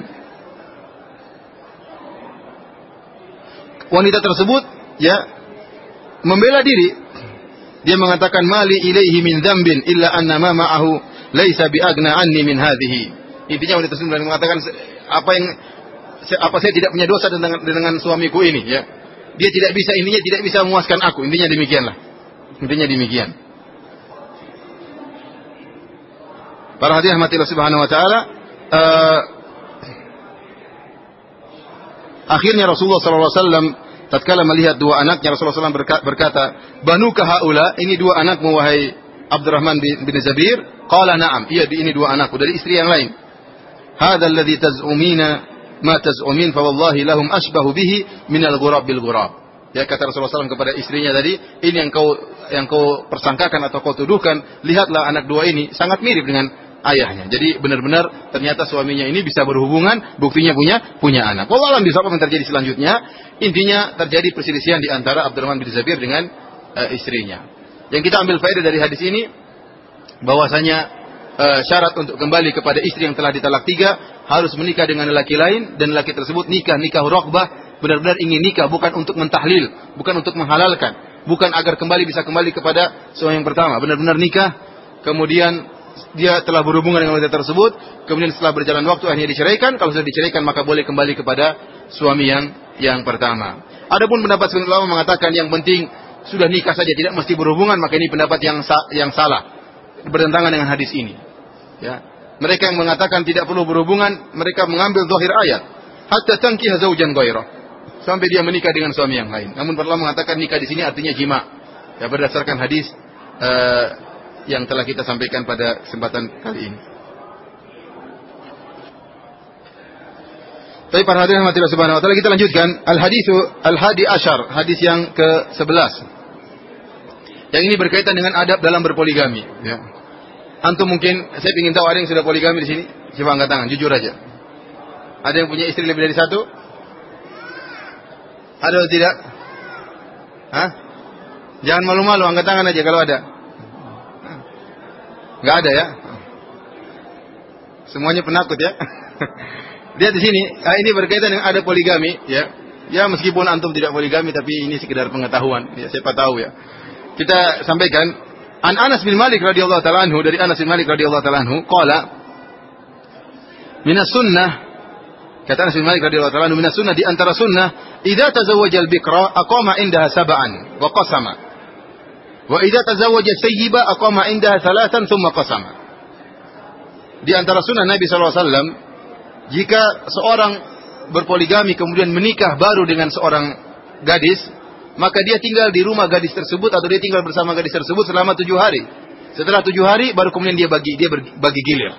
wanita tersebut ya membela diri. Dia mengatakan mali ilaihi min dzambin illa anna ma ma'ahu laisa biagna anni min hadhihi. Intinya wanita tersebut mengatakan apa yang apa saya tidak punya dosa dengan dengan suamiku ini ya. Dia tidak bisa, intinya tidak bisa memuaskan aku. Intinya demikianlah. Intinya demikian. Para hadirin rahmatillah subhanahu wa ta'ala, uh, akhirnya Rasulullah sallallahu alaihi wasallam tatkala melihat dua anaknya, Rasulullah sallallahu alaihi wasallam berkata, "Banuka haula, ini dua anakmu wahai Abdurrahman bin, bin Zabir?" Qala na'am, iya ini dua anakku dari istri yang lain. "Hadza alladhi taz'umina ma taz'umin fa wallahi lahum ashbahu bihi minal ghurab bil ghurab." Ya, kata Rasulullah sallallahu alaihi wasallam kepada istrinya tadi, ini yang kau yang kau persangkakan atau kau tuduhkan, lihatlah anak dua ini sangat mirip dengan ayahnya. Jadi benar-benar ternyata suaminya ini bisa berhubungan, buktinya punya punya anak. Wallahu a'lam bishawab. Apa yang terjadi selanjutnya? Intinya terjadi perselisihan di antara Abdurrahman bin Zabir dengan uh, istrinya. Yang kita ambil faedah dari hadis ini bahwasanya uh, syarat untuk kembali kepada istri yang telah ditalak tiga harus menikah dengan lelaki lain, dan lelaki tersebut nikah nikah raghbah, benar-benar ingin nikah, bukan untuk mentahlil, bukan untuk menghalalkan, bukan agar kembali bisa kembali kepada suami yang pertama. Benar-benar nikah, kemudian dia telah berhubungan dengan wanita tersebut, kemudian setelah berjalan waktu akhirnya diceraikan. Kalau sudah diceraikan maka boleh kembali kepada suami yang yang pertama. Adapun pendapat sebagian ulama mengatakan yang penting sudah nikah saja, tidak mesti berhubungan, maka ini pendapat yang sa- yang salah, bertentangan dengan hadis ini. Ya. Mereka yang mengatakan tidak perlu berhubungan, mereka mengambil zahir ayat, hatta tankiha zaujan ghairah, sampai dia menikah dengan suami yang lain. Namun para ulama mengatakan nikah di sini artinya jima. Ya, berdasarkan hadis uh, yang telah kita sampaikan pada kesempatan kali ini. Tapi para hadirin rahmatillah subhanahu wa ta'ala, kita lanjutkan al-haditsu al-hadi asyar, hadis yang ke sebelas. Yang ini berkaitan dengan adab dalam berpoligami, ya. Antum mungkin, saya ingin tahu ada yang sudah poligami di sini? Coba angkat tangan, jujur aja. Ada yang punya istri lebih dari satu? Ada atau tidak? Hah? Jangan malu-malu, angkat tangan aja kalau ada. Enggak ada ya? Semuanya penakut ya. Lihat di sini, nah ini berkaitan dengan ada poligami, ya. Ya meskipun antum tidak poligami, tapi ini sekedar pengetahuan, ya siapa tahu ya. Kita sampaikan, An Anas bin Malik radhiyallahu taala anhu, dari Anas bin Malik radhiyallahu taala anhu, qala minas sunnah, kata Anas bin Malik radhiyallahu ta'ala anhu, minas sunnah, di antara sunnah, idza tazawwaja al-bikra aqama indaha sab'an wa qasama. Wa idza tazawwaja sayyiba aqama indaha thalathan thumma qasama. Di antara sunnah Nabi sallallahu alaihi wasallam, jika seorang berpoligami kemudian menikah baru dengan seorang gadis, maka dia tinggal di rumah gadis tersebut atau dia tinggal bersama gadis tersebut selama tujuh hari. Setelah tujuh hari baru kemudian dia bagi dia bagi gilir.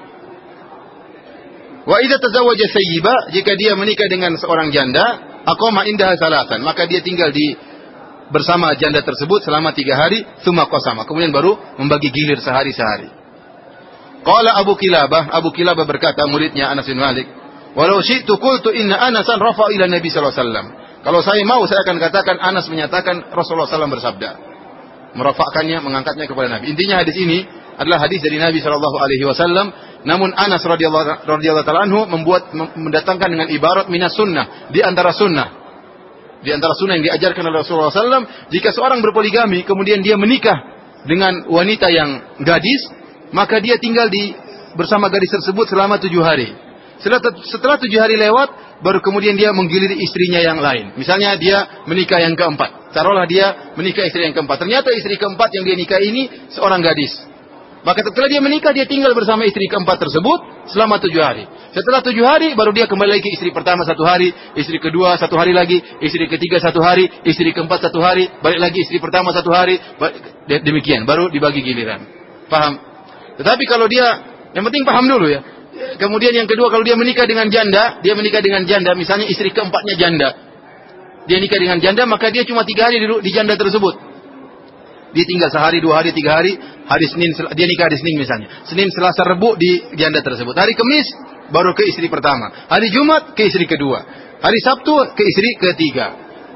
Wa idza tazawwaja sayyiba, jika dia menikah dengan seorang janda, aqama indaha salatan, maka dia tinggal di bersama janda tersebut selama tiga hari, tsumma qasama, kemudian baru membagi gilir sehari-sehari. Qala Abu Kilabah, Abu Kilabah berkata, muridnya Anas bin Malik, walau syi'tu qultu inna Anasan rafa'a ila Nabi sallallahu alaihi wasallam. Kalau saya mau, saya akan katakan Anas menyatakan Rasulullah sallallahu alaihi wasallam bersabda. Merafakkannya, mengangkatnya kepada Nabi. Intinya hadis ini adalah hadis dari Nabi sallallahu alaihi wasallam. Namun Anas radhiyallahu radhiyallahu ta'ala anhu membuat mendatangkan dengan ibarat minas sunnah, di antara sunnah. Di antara sunnah yang diajarkan oleh Rasulullah sallallahu alaihi wasallam, jika seorang berpoligami kemudian dia menikah dengan wanita yang gadis, maka dia tinggal di bersama gadis tersebut selama tujuh hari. Setelah, setelah tujuh hari lewat, baru kemudian dia menggiliri istrinya yang lain. Misalnya dia menikah yang keempat. Taruhlah dia menikah istri yang keempat. Ternyata istri keempat yang dia nikah ini seorang gadis. Maka setelah dia menikah, dia tinggal bersama istri keempat tersebut selama tujuh hari. Setelah tujuh hari, baru dia kembali lagi ke istri pertama satu hari, istri kedua satu hari lagi, istri ketiga satu hari, istri keempat satu hari, balik lagi istri pertama satu hari, demikian. Baru dibagi giliran. Paham? Tetapi kalau dia, yang penting paham dulu ya. Kemudian yang kedua, kalau dia menikah dengan janda, dia menikah dengan janda, misalnya istri keempatnya janda. Dia nikah dengan janda, maka dia cuma tiga hari di, di janda tersebut. Dia tinggal sehari, dua hari, tiga hari, hari Senin, dia nikah hari Senin misalnya. Senin, Selasa, Rebu di janda tersebut. Hari Kamis, baru ke istri pertama. Hari Jumat, ke istri kedua. Hari Sabtu, ke istri ketiga.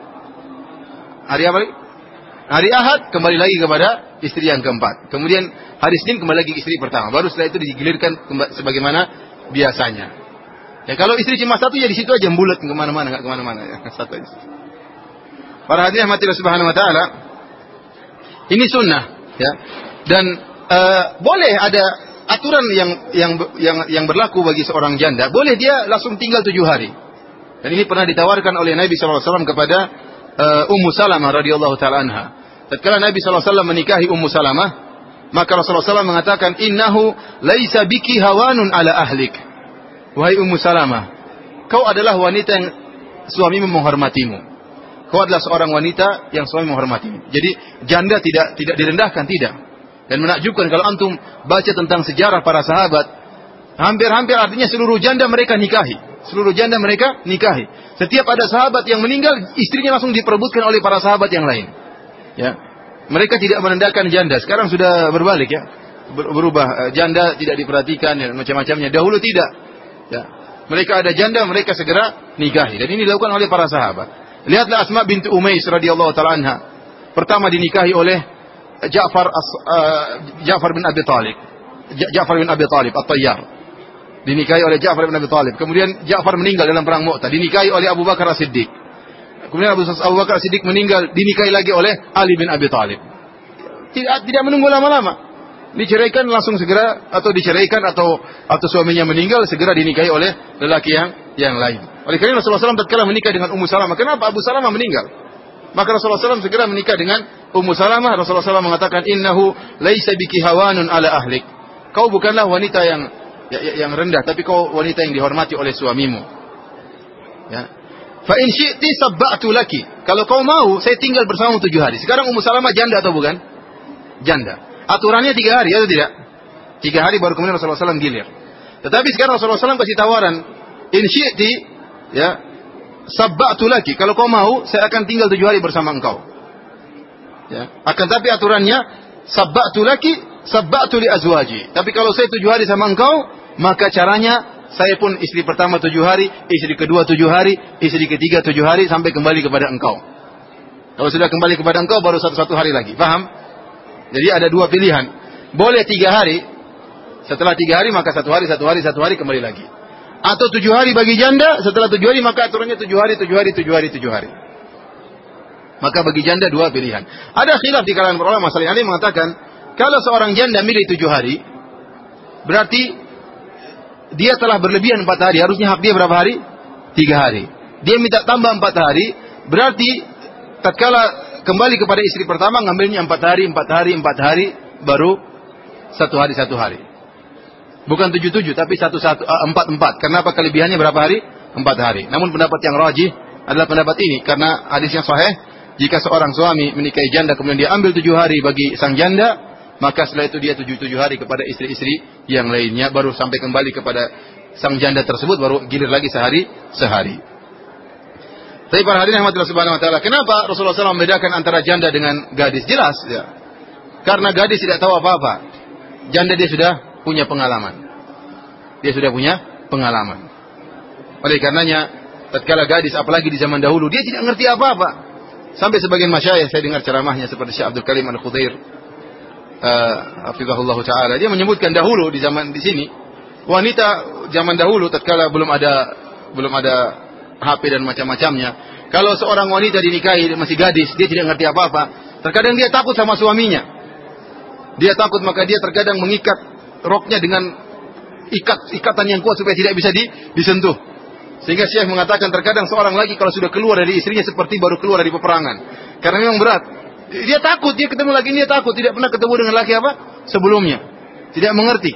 Hari apa lagi? Hari Ahad, kembali lagi kepada istri yang keempat. Kemudian hari Senin kembali lagi istri pertama. Baru setelah itu digilirkan sebagaimana biasanya. Ya kalau istri cuma satu ya di situ aja bulat kemana-mana, nggak kemana-mana. Ya, satu aja. Para hadirin rahmati Allah Subhanahu Wa Taala, ini sunnah, ya. Dan uh, boleh ada aturan yang yang yang yang berlaku bagi seorang janda. Boleh dia langsung tinggal tujuh hari. Dan ini pernah ditawarkan oleh Nabi Shallallahu Alaihi Wasallam kepada uh, Ummu Salamah radhiyallahu taala anha. Tatkala Nabi Shallallahu Alaihi Wasallam menikahi Ummu Salamah, maka Rasulullah shallallahu alaihi wasallam mengatakan, innahu laisa biki hawanun ala ahlik. Wahai Ummu Salamah, kau adalah wanita yang suamimu menghormatimu. Kau adalah seorang wanita yang suami menghormatimu. Jadi janda tidak tidak direndahkan, tidak. Dan menakjubkan kalau antum baca tentang sejarah para sahabat, hampir-hampir artinya seluruh janda mereka nikahi. Seluruh janda mereka nikahi. Setiap ada sahabat yang meninggal, istrinya langsung diperebutkan oleh para sahabat yang lain. Ya. Mereka tidak menendahkan janda. Sekarang sudah berbalik ya. Berubah. Janda tidak diperhatikan dan macam-macamnya. Dahulu tidak. Ya. Mereka ada janda, mereka segera nikahi. Dan ini dilakukan oleh para sahabat. Lihatlah Asma binti Umais radhiyallahu taala anha. Pertama dinikahi oleh Ja'far uh, Ja'far bin Abi Thalib. Ja'far bin Abi Thalib At-Tayyar. Dinikahi oleh Ja'far bin Abi Thalib. Kemudian Ja'far meninggal dalam perang Mu'tah. Dinikahi oleh Abu Bakar As-Siddiq. Kemudian Abu, Abu Bakar As-Siddiq meninggal, dinikahi lagi oleh Ali bin Abi Thalib. Tidak tidak menunggu lama-lama. Diceraikan langsung segera, atau diceraikan atau atau suaminya meninggal segera dinikahi oleh lelaki yang yang lain. Oleh karena Rasulullah shallallahu alaihi wasallam tatkala menikah dengan Ummu Salamah, kenapa Abu Salamah meninggal? Maka Rasulullah shallallahu alaihi wasallam segera menikah dengan Ummu Salamah. Rasulullah shallallahu alaihi wasallam mengatakan, innahu laisa biki hawanun ala ahlik. Kau bukanlah wanita yang yang rendah, tapi kau wanita yang dihormati oleh suamimu. Ya. Fa in syi'ti sabba'tu laki. Kalau kau mau, saya tinggal bersamamu tujuh hari. Sekarang Ummu Salamah janda atau bukan? Janda. Aturannya tiga hari, atau tidak? Tiga hari baru kemudian Rasulullah shallallahu alaihi wasallam gilir. Tetapi sekarang Rasulullah shallallahu alaihi wasallam kasih tawaran, in syi'ti, ya, sabba'tu laki. Kalau kau mau, saya akan tinggal tujuh hari bersama engkau. Ya. Akan tapi aturannya, sabba'tu laki, sabba'tu li azwaji. Tapi kalau saya tujuh hari sama engkau, maka caranya saya pun istri pertama tujuh hari, istri kedua tujuh hari, istri ketiga tujuh hari, sampai kembali kepada engkau. Kalau sudah kembali kepada engkau, baru satu-satu hari lagi. Paham? Jadi ada dua pilihan. Boleh tiga hari. Setelah tiga hari, maka satu hari, satu hari, satu hari, kembali lagi. Atau tujuh hari bagi janda. Setelah tujuh hari, maka aturannya tujuh hari, tujuh hari, tujuh hari, tujuh hari. Maka bagi janda dua pilihan. Ada khilaf di kalangan para ulama. Saling alim mengatakan, kalau seorang janda milih tujuh hari, berarti dia telah berlebihan empat hari, harusnya hak dia berapa hari? Tiga hari. Dia minta tambah empat hari, berarti tatkala kembali kepada istri pertama ngambilnya empat hari, empat hari, empat hari, baru satu hari, satu hari. Bukan tujuh tujuh, tapi satu satu empat empat. Kenapa kelebihannya berapa hari? Empat hari. Namun pendapat yang rajih adalah pendapat ini, karena hadis yang sahih, jika seorang suami menikahi janda kemudian dia ambil tujuh hari bagi sang janda, maka setelah itu dia tujuh tujuh hari kepada istri-istri yang lainnya, baru sampai kembali kepada sang janda tersebut, baru gilir lagi sehari sehari. Tapi para hadirin rahmatillah subhanahu wa ta'ala, kenapa Rasulullah shallallahu alaihi wasallam membedakan antara janda dengan gadis? Jelas ya, karena gadis tidak tahu apa-apa, janda dia sudah punya pengalaman, dia sudah punya pengalaman. Oleh karenanya tatkala gadis, apalagi di zaman dahulu, dia tidak ngerti apa-apa. Sampai sebagian masyayikh, saya dengar ceramahnya seperti Syekh Abdul Karim Al-Khudair, uh, hafizahullah taala, dia menyebutkan dahulu di zaman di sini, wanita zaman dahulu tatkala belum ada belum ada H P dan macam-macamnya, kalau seorang wanita dinikahi masih gadis, dia tidak ngerti apa-apa, terkadang dia takut sama suaminya. Dia takut, maka dia terkadang mengikat roknya dengan ikat ikatan yang kuat supaya tidak bisa di, disentuh. Sehingga Syekh mengatakan terkadang seorang lagi kalau sudah keluar dari istrinya seperti baru keluar dari peperangan. Karena memang berat. Dia takut, dia ketemu lagi, dia takut. Tidak pernah ketemu dengan laki apa? Sebelumnya. Tidak mengerti.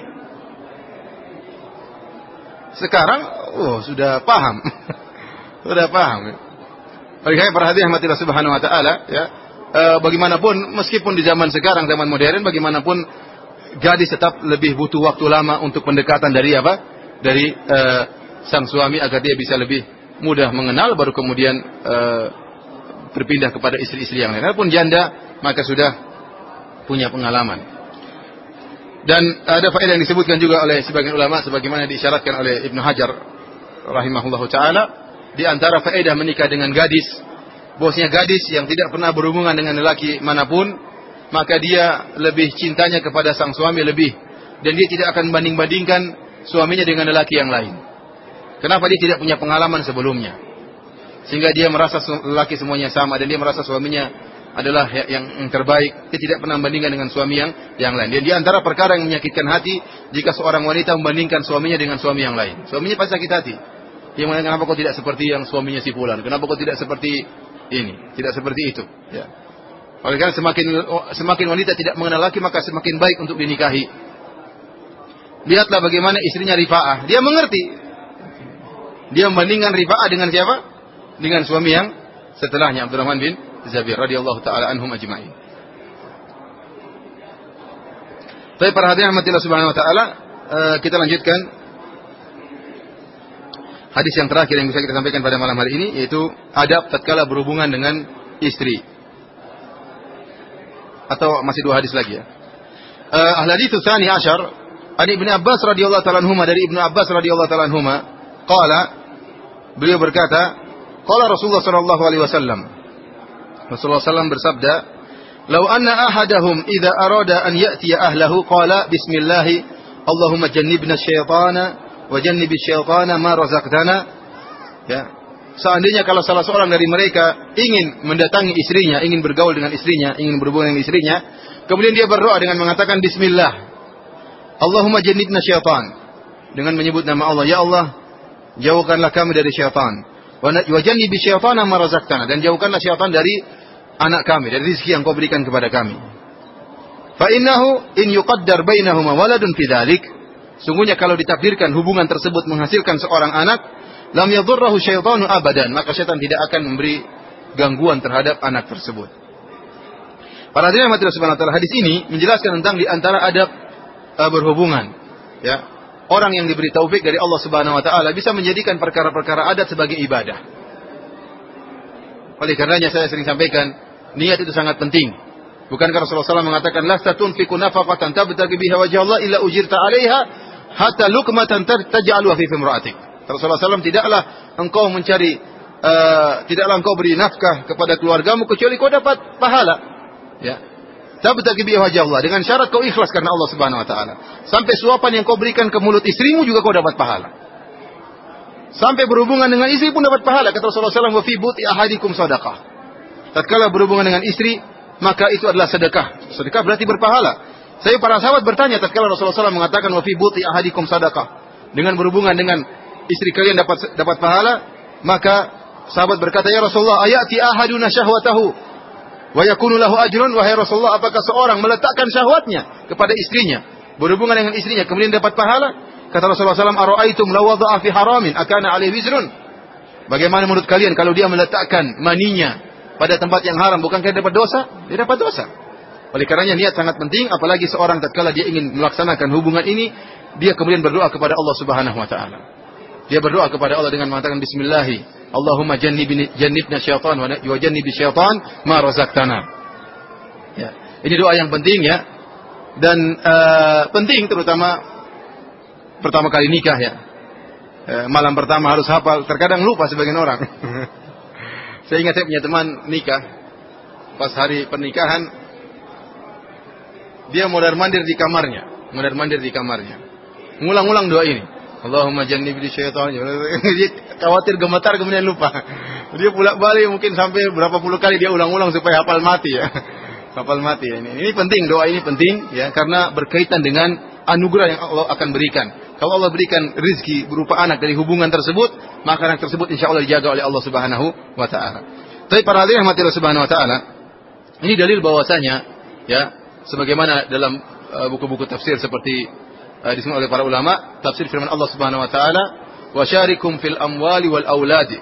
Sekarang, oh sudah paham. Sudah paham. Oleh karena perhatian rahmatillah subhanahu wa ta'ala, ya. E, bagaimanapun, meskipun di zaman sekarang, zaman modern, bagaimanapun gadis tetap lebih butuh waktu lama untuk pendekatan dari apa? Dari e, sang suami, agar dia bisa lebih mudah mengenal, baru kemudian e, berpindah kepada istri-istri yang lain. Adapun janda, maka sudah punya pengalaman. Dan ada faedah yang disebutkan juga oleh sebagian ulama, sebagaimana diisyaratkan oleh Ibnu Hajar rahimahullahu taala, di antara faedah menikah dengan gadis, bosnya gadis yang tidak pernah berhubungan dengan lelaki manapun, maka dia lebih cintanya kepada sang suami lebih, dan dia tidak akan banding-bandingkan suaminya dengan lelaki yang lain. Kenapa? Dia tidak punya pengalaman sebelumnya, sehingga dia merasa lelaki semuanya sama, dan dia merasa suaminya adalah yang terbaik. Dia tidak pernah membandingkan dengan suami yang yang lain. Dan di antara perkara yang menyakitkan hati, jika seorang wanita membandingkan suaminya dengan suami yang lain, suaminya pasti sakit hati. Dia mengatakan, kenapa kau tidak seperti yang suaminya si fulan? Kenapa kau tidak seperti ini? Tidak seperti itu. Ya. Oleh karena semakin semakin wanita tidak mengenal laki, maka semakin baik untuk dinikahi. Lihatlah bagaimana istrinya Rifa'ah. Dia mengerti. Dia membandingkan Rifa'ah dengan siapa? Dengan suami yang setelahnya, Abdurrahman bin Zabir radhiyallahu taala anhum ajma'in. Tapi perhatian rahmatillah subhanahu wa taala, uh, kita lanjutkan hadis yang terakhir yang bisa kita sampaikan pada malam hari ini, yaitu adab tatkala berhubungan dengan istri. Atau masih dua hadis lagi ya. Uh, Al-hadits tsani asyar, an Ibnu Abbas radhiyallahu taala anhuma, dari Ibnu Abbas radhiyallahu taala anhuma, qala, beliau berkata, qala Rasulullah sallallahu alaihi wasallam, Rasulullah sallallahu alaihi wasallam bersabda, "Lau anna ahadahum idza arada an ya'tiya ahlahu qala bismillah, Allahumma jannibna syaitana wa jannibi syaitana ma razaqtana." Ya. Seandainya kalau salah seorang dari mereka ingin mendatangi istrinya, ingin bergaul dengan istrinya, ingin berhubungan dengan istrinya, kemudian dia berdoa dengan mengatakan bismillah, Allahumma jannibna syaitan, dengan menyebut nama Allah, ya Allah, jauhkanlah kami dari syaitan. Wa jannibi syaitana ma razaqtana, dan jauhkanlah syaitan dari anak kami, dari rezeki yang kau berikan kepada kami. Fa innahu in yuqaddar bainahuma waladun fi dzalik, sungguhnya kalau ditakdirkan hubungan tersebut menghasilkan seorang anak, lam yadhurruhu syaitanu abadan, maka syaitan tidak akan memberi gangguan terhadap anak tersebut. Para hadirin subhanahu wa ta'ala, hadis ini menjelaskan tentang di antara adab uh, berhubungan, ya. Orang yang diberi taufik dari Allah Subhanahu wa taala bisa menjadikan perkara-perkara adat sebagai ibadah. Oleh karenanya saya sering sampaikan, niat itu sangat penting. Bukankah Rasulullah sallallahu alaihi wasallam mengatakan, "La tatunfiqu nafaqatan tabtaghi biha wajha Allah illa ujirta 'alaiha hatta luqmatan taj'aluha fi imra'atik." Rasulullah sallallahu alaihi wasallam, tidaklah engkau mencari uh, tidaklah engkau beri nafkah kepada keluargamu kecuali kau dapat pahala. Ya. Tabtaghi bihi wajha Allah, dengan syarat kau ikhlas karena Allah Subhanahu wa taala. Sampai suapan yang kau berikan ke mulut istrimu juga kau dapat pahala. Sampai berhubungan dengan istri pun dapat pahala. Kata Rasulullah sallallahu alaihi wasallam, "Wa fi buti ahadikum shadaqah." Tatkala berhubungan dengan istri, maka itu adalah sedekah. Sedekah berarti berpahala. Saya para sahabat bertanya tatkala Rasulullah sallallahu alaihi wasallam mengatakan, "Wa fi buti ahadikum shadaqah." dengan berhubungan dengan istri kalian dapat dapat pahala, maka sahabat berkata, "Ya Rasulullah, ayati ahaduna syahwatahu wa yakunu lahu ajrun?" Wahai Rasulullah, apakah seorang meletakkan syahwatnya kepada istrinya, berhubungan dengan istrinya kemudian dapat pahala? Kata Rasulullah sallallahu alaihi wasallam, "Ara'aitum law wada'a fi haramin akana alaihi wizrun?" Bagaimana menurut kalian kalau dia meletakkan maninya pada tempat yang haram, bukankah dia dapat dosa? Dia dapat dosa. Oleh karenanya niat sangat penting, apalagi seorang tatkala dia ingin melaksanakan hubungan ini, dia kemudian berdoa kepada Allah Subhanahu wa taala. Dia berdoa kepada Allah dengan mengatakan bismillah, Allahumma jannibni jannibna syaitan wa jannibi syaitan ma razaqtana. Ya, ini doa yang penting ya. Dan uh, penting terutama pertama kali nikah ya. Uh, malam pertama harus hafal, terkadang lupa sebagian orang. Saya ingat saya punya teman nikah, pas hari pernikahan dia mondar-mandir di kamarnya, mondar-mandir di kamarnya. Ngulang-ulang doa ini. Allahumma jannibni syaitan. Dia khawatir gemetar kemudian lupa. Dia bolak-balik mungkin sampai berapa puluh kali dia ulang-ulang supaya hafal mati ya. Hafal mati ya. Ini. Ini penting, doa ini penting ya, karena berkaitan dengan anugerah yang Allah akan berikan. Kalau Allah berikan rezeki berupa anak dari hubungan tersebut, maka anak tersebut insya Allah dijaga oleh Allah Subhanahu wa taala. Tapi para hadirin rahmatillah Subhanahu wa taala, ini dalil bahwasanya ya, sebagaimana dalam uh, buku-buku tafsir seperti uh, disebut oleh para ulama, tafsir firman Allah Subhanahu wa taala, "Wa syarikum fil amwali wal auladi."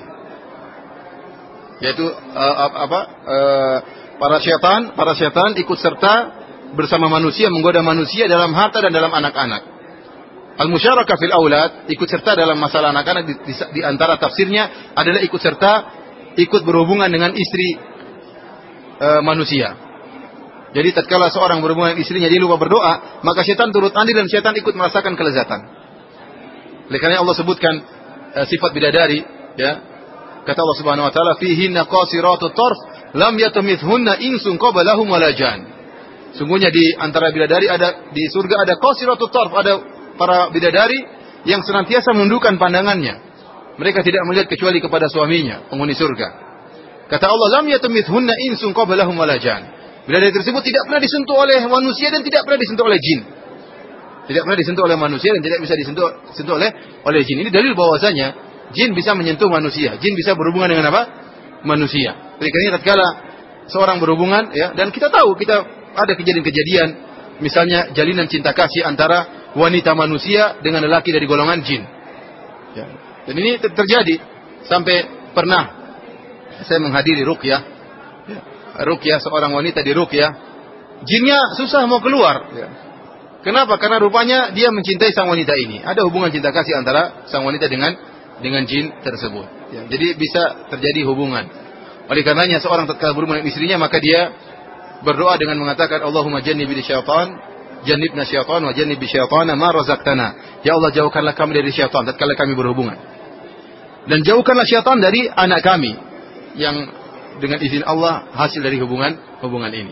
Yaitu uh, apa? Uh, para syaitan, para syaitan ikut serta bersama manusia menggoda manusia dalam harta dan dalam anak-anak. Al-musyarakah fil aulad, ikut serta dalam masalah anak-anak di, di, di antara tafsirnya adalah ikut serta ikut berhubungan dengan istri uh, manusia. Jadi tatkala seorang berhubungan dengan istrinya dia lupa berdoa, maka syaitan turut andil dan syaitan ikut merasakan kelezatan. Oleh karena Allah sebutkan uh, sifat bidadari, ya. Kata Allah Subhanahu wa taala, "Fihinna qasiratut tarf, lam yatamithunna insun qablahum wala jan." Sungguhnya di antara bidadari ada di surga ada qasiratut tarf, ada para bidadari yang senantiasa menundukkan pandangannya. Mereka tidak melihat kecuali kepada suaminya, penghuni surga. Kata Allah, "Lam yatamithunna insun qablahum wala jan." Bidadari tersebut tidak pernah disentuh oleh manusia dan tidak pernah disentuh oleh jin. Tidak pernah disentuh oleh manusia dan tidak bisa disentuh, disentuh oleh oleh jin. Ini dalil bahwasanya jin bisa menyentuh manusia. Jin bisa berhubungan dengan apa? Manusia. Jadi karena tatkala seorang berhubungan ya, dan kita tahu kita ada kejadian-kejadian misalnya jalinan cinta kasih antara wanita manusia dengan lelaki dari golongan jin. Ya. Dan ini ter terjadi sampai pernah saya menghadiri ruqyah. Ya. Ruqyah, seorang wanita di ruqyah, jinnya susah mau keluar. Ya. Kenapa? Karena rupanya dia mencintai sang wanita ini. Ada hubungan cinta kasih antara sang wanita dengan dengan jin tersebut. Ya. Jadi bisa terjadi hubungan. Oleh karenanya seorang tatkala berhubungan dengan istrinya, maka dia berdoa dengan mengatakan, Allahumma jannibni syaitan, jannibna syaitan wa jannibi syaitana ma razaqtana. Ya Allah, jauhkanlah kami dari syaitan tatkala kami berhubungan. Dan jauhkanlah syaitan dari anak kami yang dengan izin Allah hasil dari hubungan hubungan ini.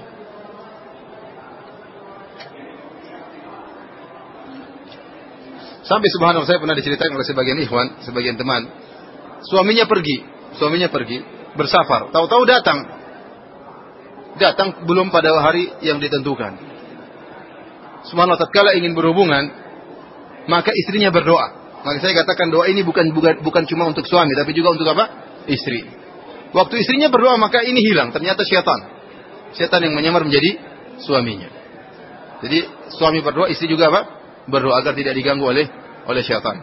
Sampai subhanallah, saya pernah diceritakan oleh sebagian ikhwan, sebagian teman, suaminya pergi, suaminya pergi bersafar, tahu-tahu datang, datang belum pada hari yang ditentukan. Subhanallah, tatkala ingin berhubungan, maka istrinya berdoa. Maka saya katakan doa ini bukan bukan bukan cuma untuk suami, tapi juga untuk apa? Istri. Waktu istrinya berdoa, maka ini hilang. Ternyata syaitan. Syaitan yang menyamar menjadi suaminya. Jadi suami berdoa, istri juga apa? Berdoa agar tidak diganggu oleh oleh syaitan.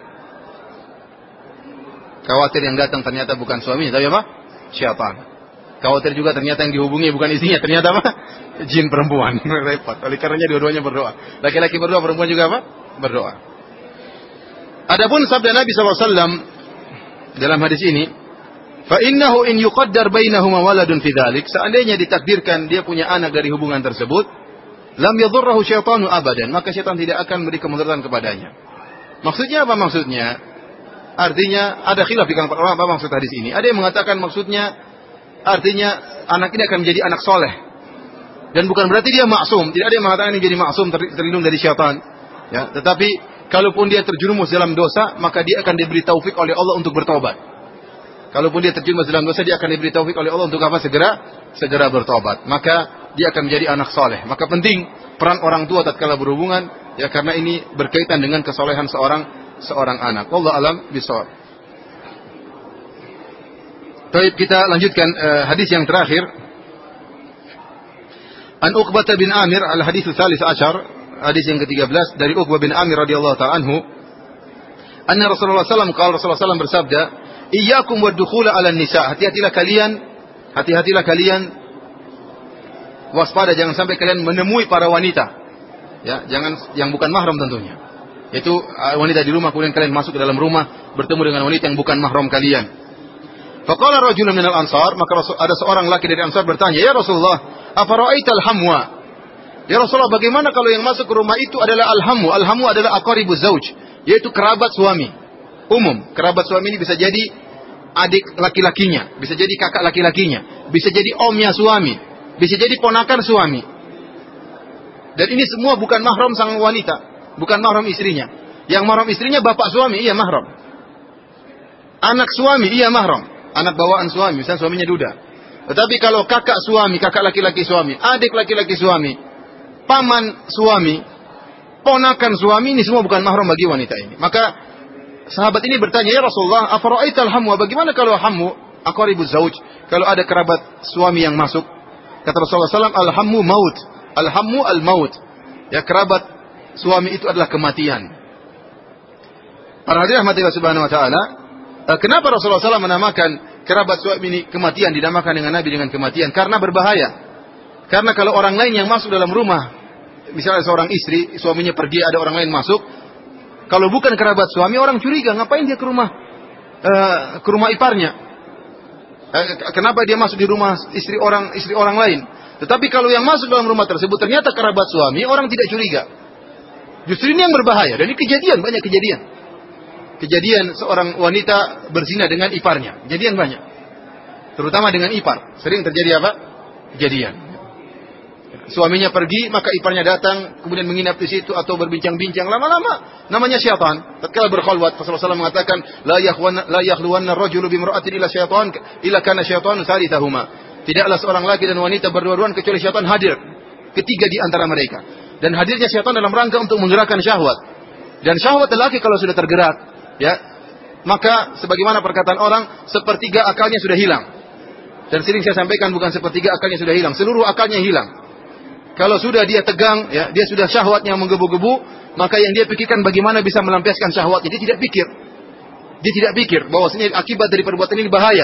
Khawatir yang datang ternyata bukan suaminya, tapi apa? Syaitan. Khawatir juga ternyata yang dihubungi bukan istrinya, ternyata apa? Jin perempuan. Repot. Oleh karenanya dua-duanya berdoa. Laki-laki berdoa, perempuan juga apa? Berdoa. Adapun sabda Nabi sallallahu alaihi wasallam dalam hadis ini, fa innahu in yuqaddar bainahuma waladun fi dzalik, seandainya ditakdirkan dia punya anak dari hubungan tersebut, lam yadhurruhu syaitanu abadan, maka syaitan tidak akan memberi kemudaratan kepadanya. Maksudnya apa maksudnya? Artinya ada khilaf di kalangan para ulama apa maksud hadis ini. Ada yang mengatakan maksudnya artinya anak ini akan menjadi anak soleh. Dan bukan berarti dia maksum. Tidak ada yang mengatakan ini jadi maksum, terlindung dari syaitan. Ya, tetapi kalaupun dia terjerumus dalam dosa, maka dia akan diberi taufik oleh Allah untuk bertobat. Kalaupun dia terjerumus dalam dosa, dia akan diberi taufik oleh Allah untuk apa? Segera segera bertobat. Maka dia akan menjadi anak soleh. Maka penting peran orang tua tatkala berhubungan, ya, karena ini berkaitan dengan kesolehan seorang seorang anak. Wallahu alam bishawab. Baik, kita lanjutkan uh, hadis yang terakhir. An Uqbah bin Amir al-hadits tsalits asyar, hadis yang ketiga belas dari Uqbah bin Amir radhiyallahu ta'ala anhu. Anna Rasulullah sallallahu alaihi wasallam qala Rasulullah sallallahu alaihi wasallam bersabda, "Iyyakum wad-dukhula 'alan nisa." Hati-hatilah kalian, hati-hatilah kalian waspada jangan sampai kalian menemui para wanita. Ya, jangan yang bukan mahram tentunya. Yaitu wanita di rumah kemudian kalian masuk ke dalam rumah bertemu dengan wanita yang bukan mahram kalian. Faqala rajulun minal ansar, maka ada seorang laki dari Ansar bertanya, "Ya Rasulullah, afara'aital hamwa?" Ya Rasulullah, bagaimana kalau yang masuk ke rumah itu adalah al-hammu? Al-hammu adalah aqribuz zauj, yaitu kerabat suami. Umum, kerabat suami ini bisa jadi adik laki-lakinya, bisa jadi kakak laki-lakinya, bisa jadi omnya suami, bisa jadi ponakan suami. Dan ini semua bukan mahram sang wanita, bukan mahram istrinya. Yang mahram istrinya bapak suami, iya mahram. Anak suami, iya mahram. Anak bawaan suami, misalnya suaminya duda. Tetapi kalau kakak suami, kakak laki-laki suami, adik laki-laki suami, paman suami, ponakan suami, ini semua bukan mahram bagi wanita ini. Maka sahabat ini bertanya, "Ya Rasulullah, afara'aital hamwa?" Bagaimana kalau hammu, aqribuz zauj, kalau ada kerabat suami yang masuk? Kata Rasulullah sallallahu alaihi wasallam, "Al-hammu maut." Al-hammu al-maut. Ya, kerabat suami itu adalah kematian. Para hadirin rahmatillah subhanahu wa ta'ala, kenapa Rasulullah sallallahu alaihi wasallam menamakan kerabat suami ini kematian, dinamakan dengan Nabi dengan kematian? Karena berbahaya. Karena kalau orang lain yang masuk dalam rumah, misalnya seorang istri, suaminya pergi, ada orang lain masuk, kalau bukan kerabat suami, orang curiga, ngapain dia ke rumah uh, ke rumah iparnya? Uh, kenapa dia masuk di rumah istri orang istri orang lain? Tetapi kalau yang masuk dalam rumah tersebut ternyata kerabat suami, orang tidak curiga. Justru ini yang berbahaya. Dan ini kejadian, banyak kejadian. Kejadian seorang wanita berzina dengan iparnya. Kejadian banyak. Terutama dengan ipar. Sering terjadi apa? Kejadian. Suaminya pergi, maka iparnya datang, kemudian menginap di situ atau berbincang-bincang. Lama-lama namanya syaitan. Tatkala berkhalwat, Rasulullah sallallahu alaihi wasallam mengatakan, "La yakhwana la yakhluwanna ar-rajulu bimra'atin illa syaitan, illa kana syaitanu salithahuma." Tidaklah seorang laki dan wanita berdua-duaan kecuali syaitan hadir ketiga di antara mereka. Dan hadirnya syaitan dalam rangka untuk menggerakkan syahwat. Dan syahwat lelaki kalau sudah tergerak, ya, maka sebagaimana perkataan orang, sepertiga akalnya sudah hilang. Dan sering saya sampaikan, bukan sepertiga akalnya sudah hilang, seluruh akalnya hilang. Kalau sudah dia tegang, ya, dia sudah syahwatnya menggebu-gebu, maka yang dia pikirkan bagaimana bisa melampiaskan syahwatnya. Dia tidak pikir. Dia tidak pikir bahwasanya akibat dari perbuatan ini bahaya.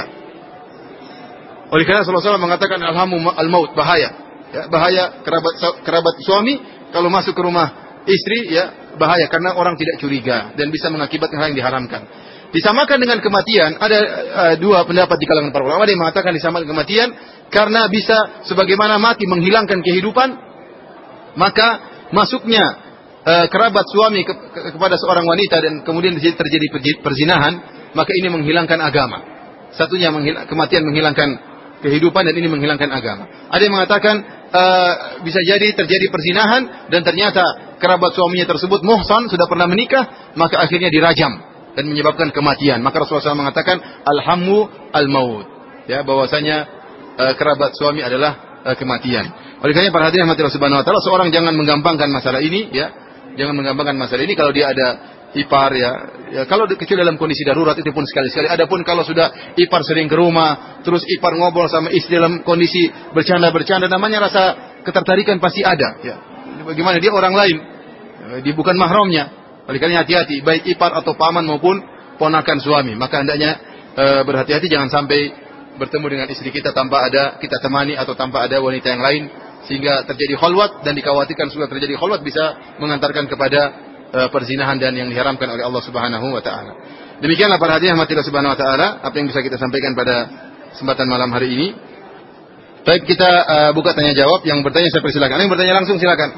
Oleh karena Rasulullah sallallahu alaihi wasallam mengatakan al-hammu al-maut, bahaya. Ya, bahaya kerabat kerabat suami kalau masuk ke rumah istri, ya, bahaya karena orang tidak curiga dan bisa mengakibatkan hal yang diharamkan. Disamakan dengan kematian, ada uh, dua pendapat di kalangan para ulama. Ada yang mengatakan disamakan kematian karena bisa sebagaimana mati menghilangkan kehidupan, maka masuknya uh, kerabat suami ke, ke, kepada seorang wanita dan kemudian terjadi perzinahan, maka ini menghilangkan agama. Satunya menghil- kematian menghilangkan kehidupan dan ini menghilangkan agama. Ada yang mengatakan uh, bisa jadi terjadi perzinahan dan ternyata kerabat suaminya tersebut muhsan, sudah pernah menikah, maka akhirnya dirajam dan menyebabkan kematian. Maka Rasulullah sallallahu alaihi wasallam mengatakan al-hammu al-maut. Ya, bahwasanya uh, kerabat suami adalah uh, kematian. Oleh karena para hadirin rahmatillah subhanahu wa taala, seorang jangan menggampangkan masalah ini, ya. Jangan menggampangkan masalah ini kalau dia ada ipar, ya, ya kalau kecil dalam kondisi darurat itu pun sekali-sekali. Adapun kalau sudah ipar sering ke rumah, terus ipar ngobrol sama istri dalam kondisi bercanda-bercanda, namanya rasa ketertarikan pasti ada. Ya. Bagaimana dia orang lain, dia bukan mahramnya. Oleh karena hati-hati, baik ipar atau paman maupun ponakan suami. Maka hendaknya e, berhati-hati jangan sampai bertemu dengan istri kita tanpa ada kita temani atau tanpa ada wanita yang lain, sehingga terjadi khalwat dan dikhawatirkan sudah terjadi khalwat bisa mengantarkan kepada perzinahan dan yang diharamkan oleh Allah Subhanahu wa taala. Demikianlah para hadirin rahmatillah subhanahu wa taala apa yang bisa kita sampaikan pada kesempatan malam hari ini. Baik, kita uh, buka tanya jawab. Yang bertanya saya persilakan. Yang bertanya langsung silakan.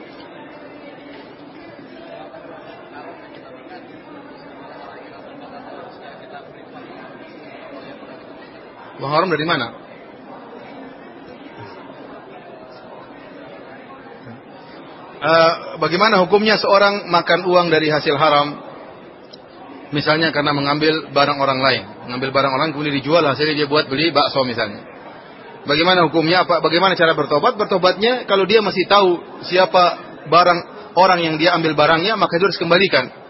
Uang haram dari mana? Uh, bagaimana hukumnya seorang makan uang dari hasil haram, misalnya karena mengambil barang orang lain, mengambil barang orang kemudian dijual, hasilnya dia buat beli bakso misalnya. Bagaimana hukumnya? Apa? Bagaimana cara bertobat? Bertobatnya kalau dia masih tahu siapa barang orang yang dia ambil barangnya, maka dia harus kembalikan.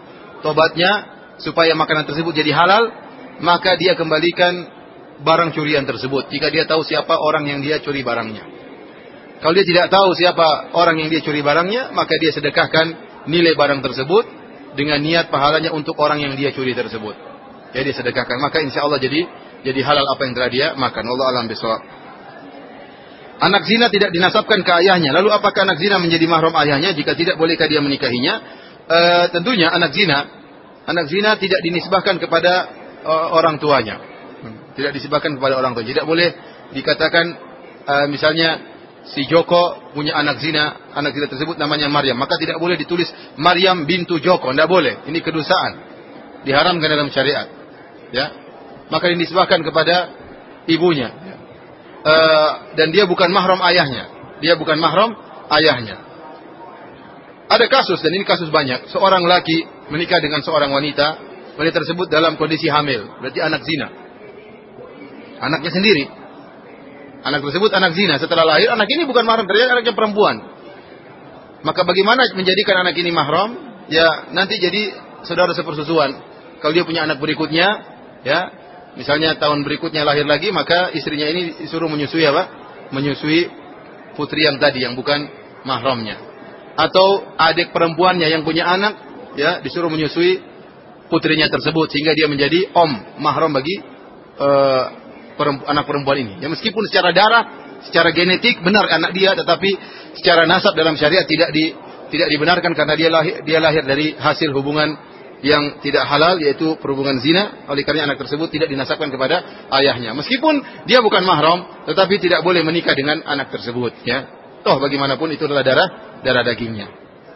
tobatnya supaya makanan tersebut jadi halal, maka dia kembalikan barang curian tersebut jika dia tahu siapa orang yang dia curi barangnya. Kalau dia tidak tahu siapa orang yang dia curi barangnya, maka dia sedekahkan nilai barang tersebut dengan niat pahalanya untuk orang yang dia curi tersebut. Jadi dia sedekahkan, maka insya Allah jadi jadi halal apa yang telah dia makan. Wallahu a'lam bishawab. Anak zina tidak dinasabkan ke ayahnya. Lalu apakah anak zina menjadi mahram ayahnya? Jika tidak, bolehkah dia menikahinya? E, tentunya anak zina, anak zina tidak dinisbahkan kepada uh, orang tuanya. Tidak disebabkan kepada orang tua. Tidak boleh dikatakan uh, misalnya si Joko punya anak zina, anak zina tersebut namanya Maryam, maka tidak boleh ditulis Maryam bintu Joko, tidak boleh. Ini kedustaan, diharamkan dalam syariat. Ya, maka dinisbahkan kepada ibunya. Uh, dan dia bukan mahram ayahnya. Dia bukan mahram ayahnya. Ada kasus, dan ini kasus banyak. Seorang laki menikah dengan seorang wanita, wanita tersebut dalam kondisi hamil, berarti anak zina. Anaknya sendiri. Anak tersebut anak zina. Setelah lahir, anak ini bukan mahram, ternyata anaknya perempuan. Maka bagaimana menjadikan anak ini mahram? Ya, nanti jadi saudara sepersusuan. Kalau dia punya anak berikutnya, ya, misalnya tahun berikutnya lahir lagi, maka istrinya ini disuruh menyusui apa? Menyusui putri yang tadi, yang bukan mahramnya. Atau adik perempuannya yang punya anak, ya, disuruh menyusui putrinya tersebut, sehingga dia menjadi om, mahram bagi uh, perempu, anak perempuan ini. Ya, meskipun secara darah, secara genetik benar anak dia, tetapi secara nasab dalam syariat tidak di, tidak dibenarkan karena dia lahir, dia lahir dari hasil hubungan yang tidak halal, yaitu perhubungan zina. Oleh karena anak tersebut tidak dinasabkan kepada ayahnya. Meskipun dia bukan mahram, tetapi tidak boleh menikah dengan anak tersebut. Ya, toh bagaimanapun itu adalah darah darah dagingnya.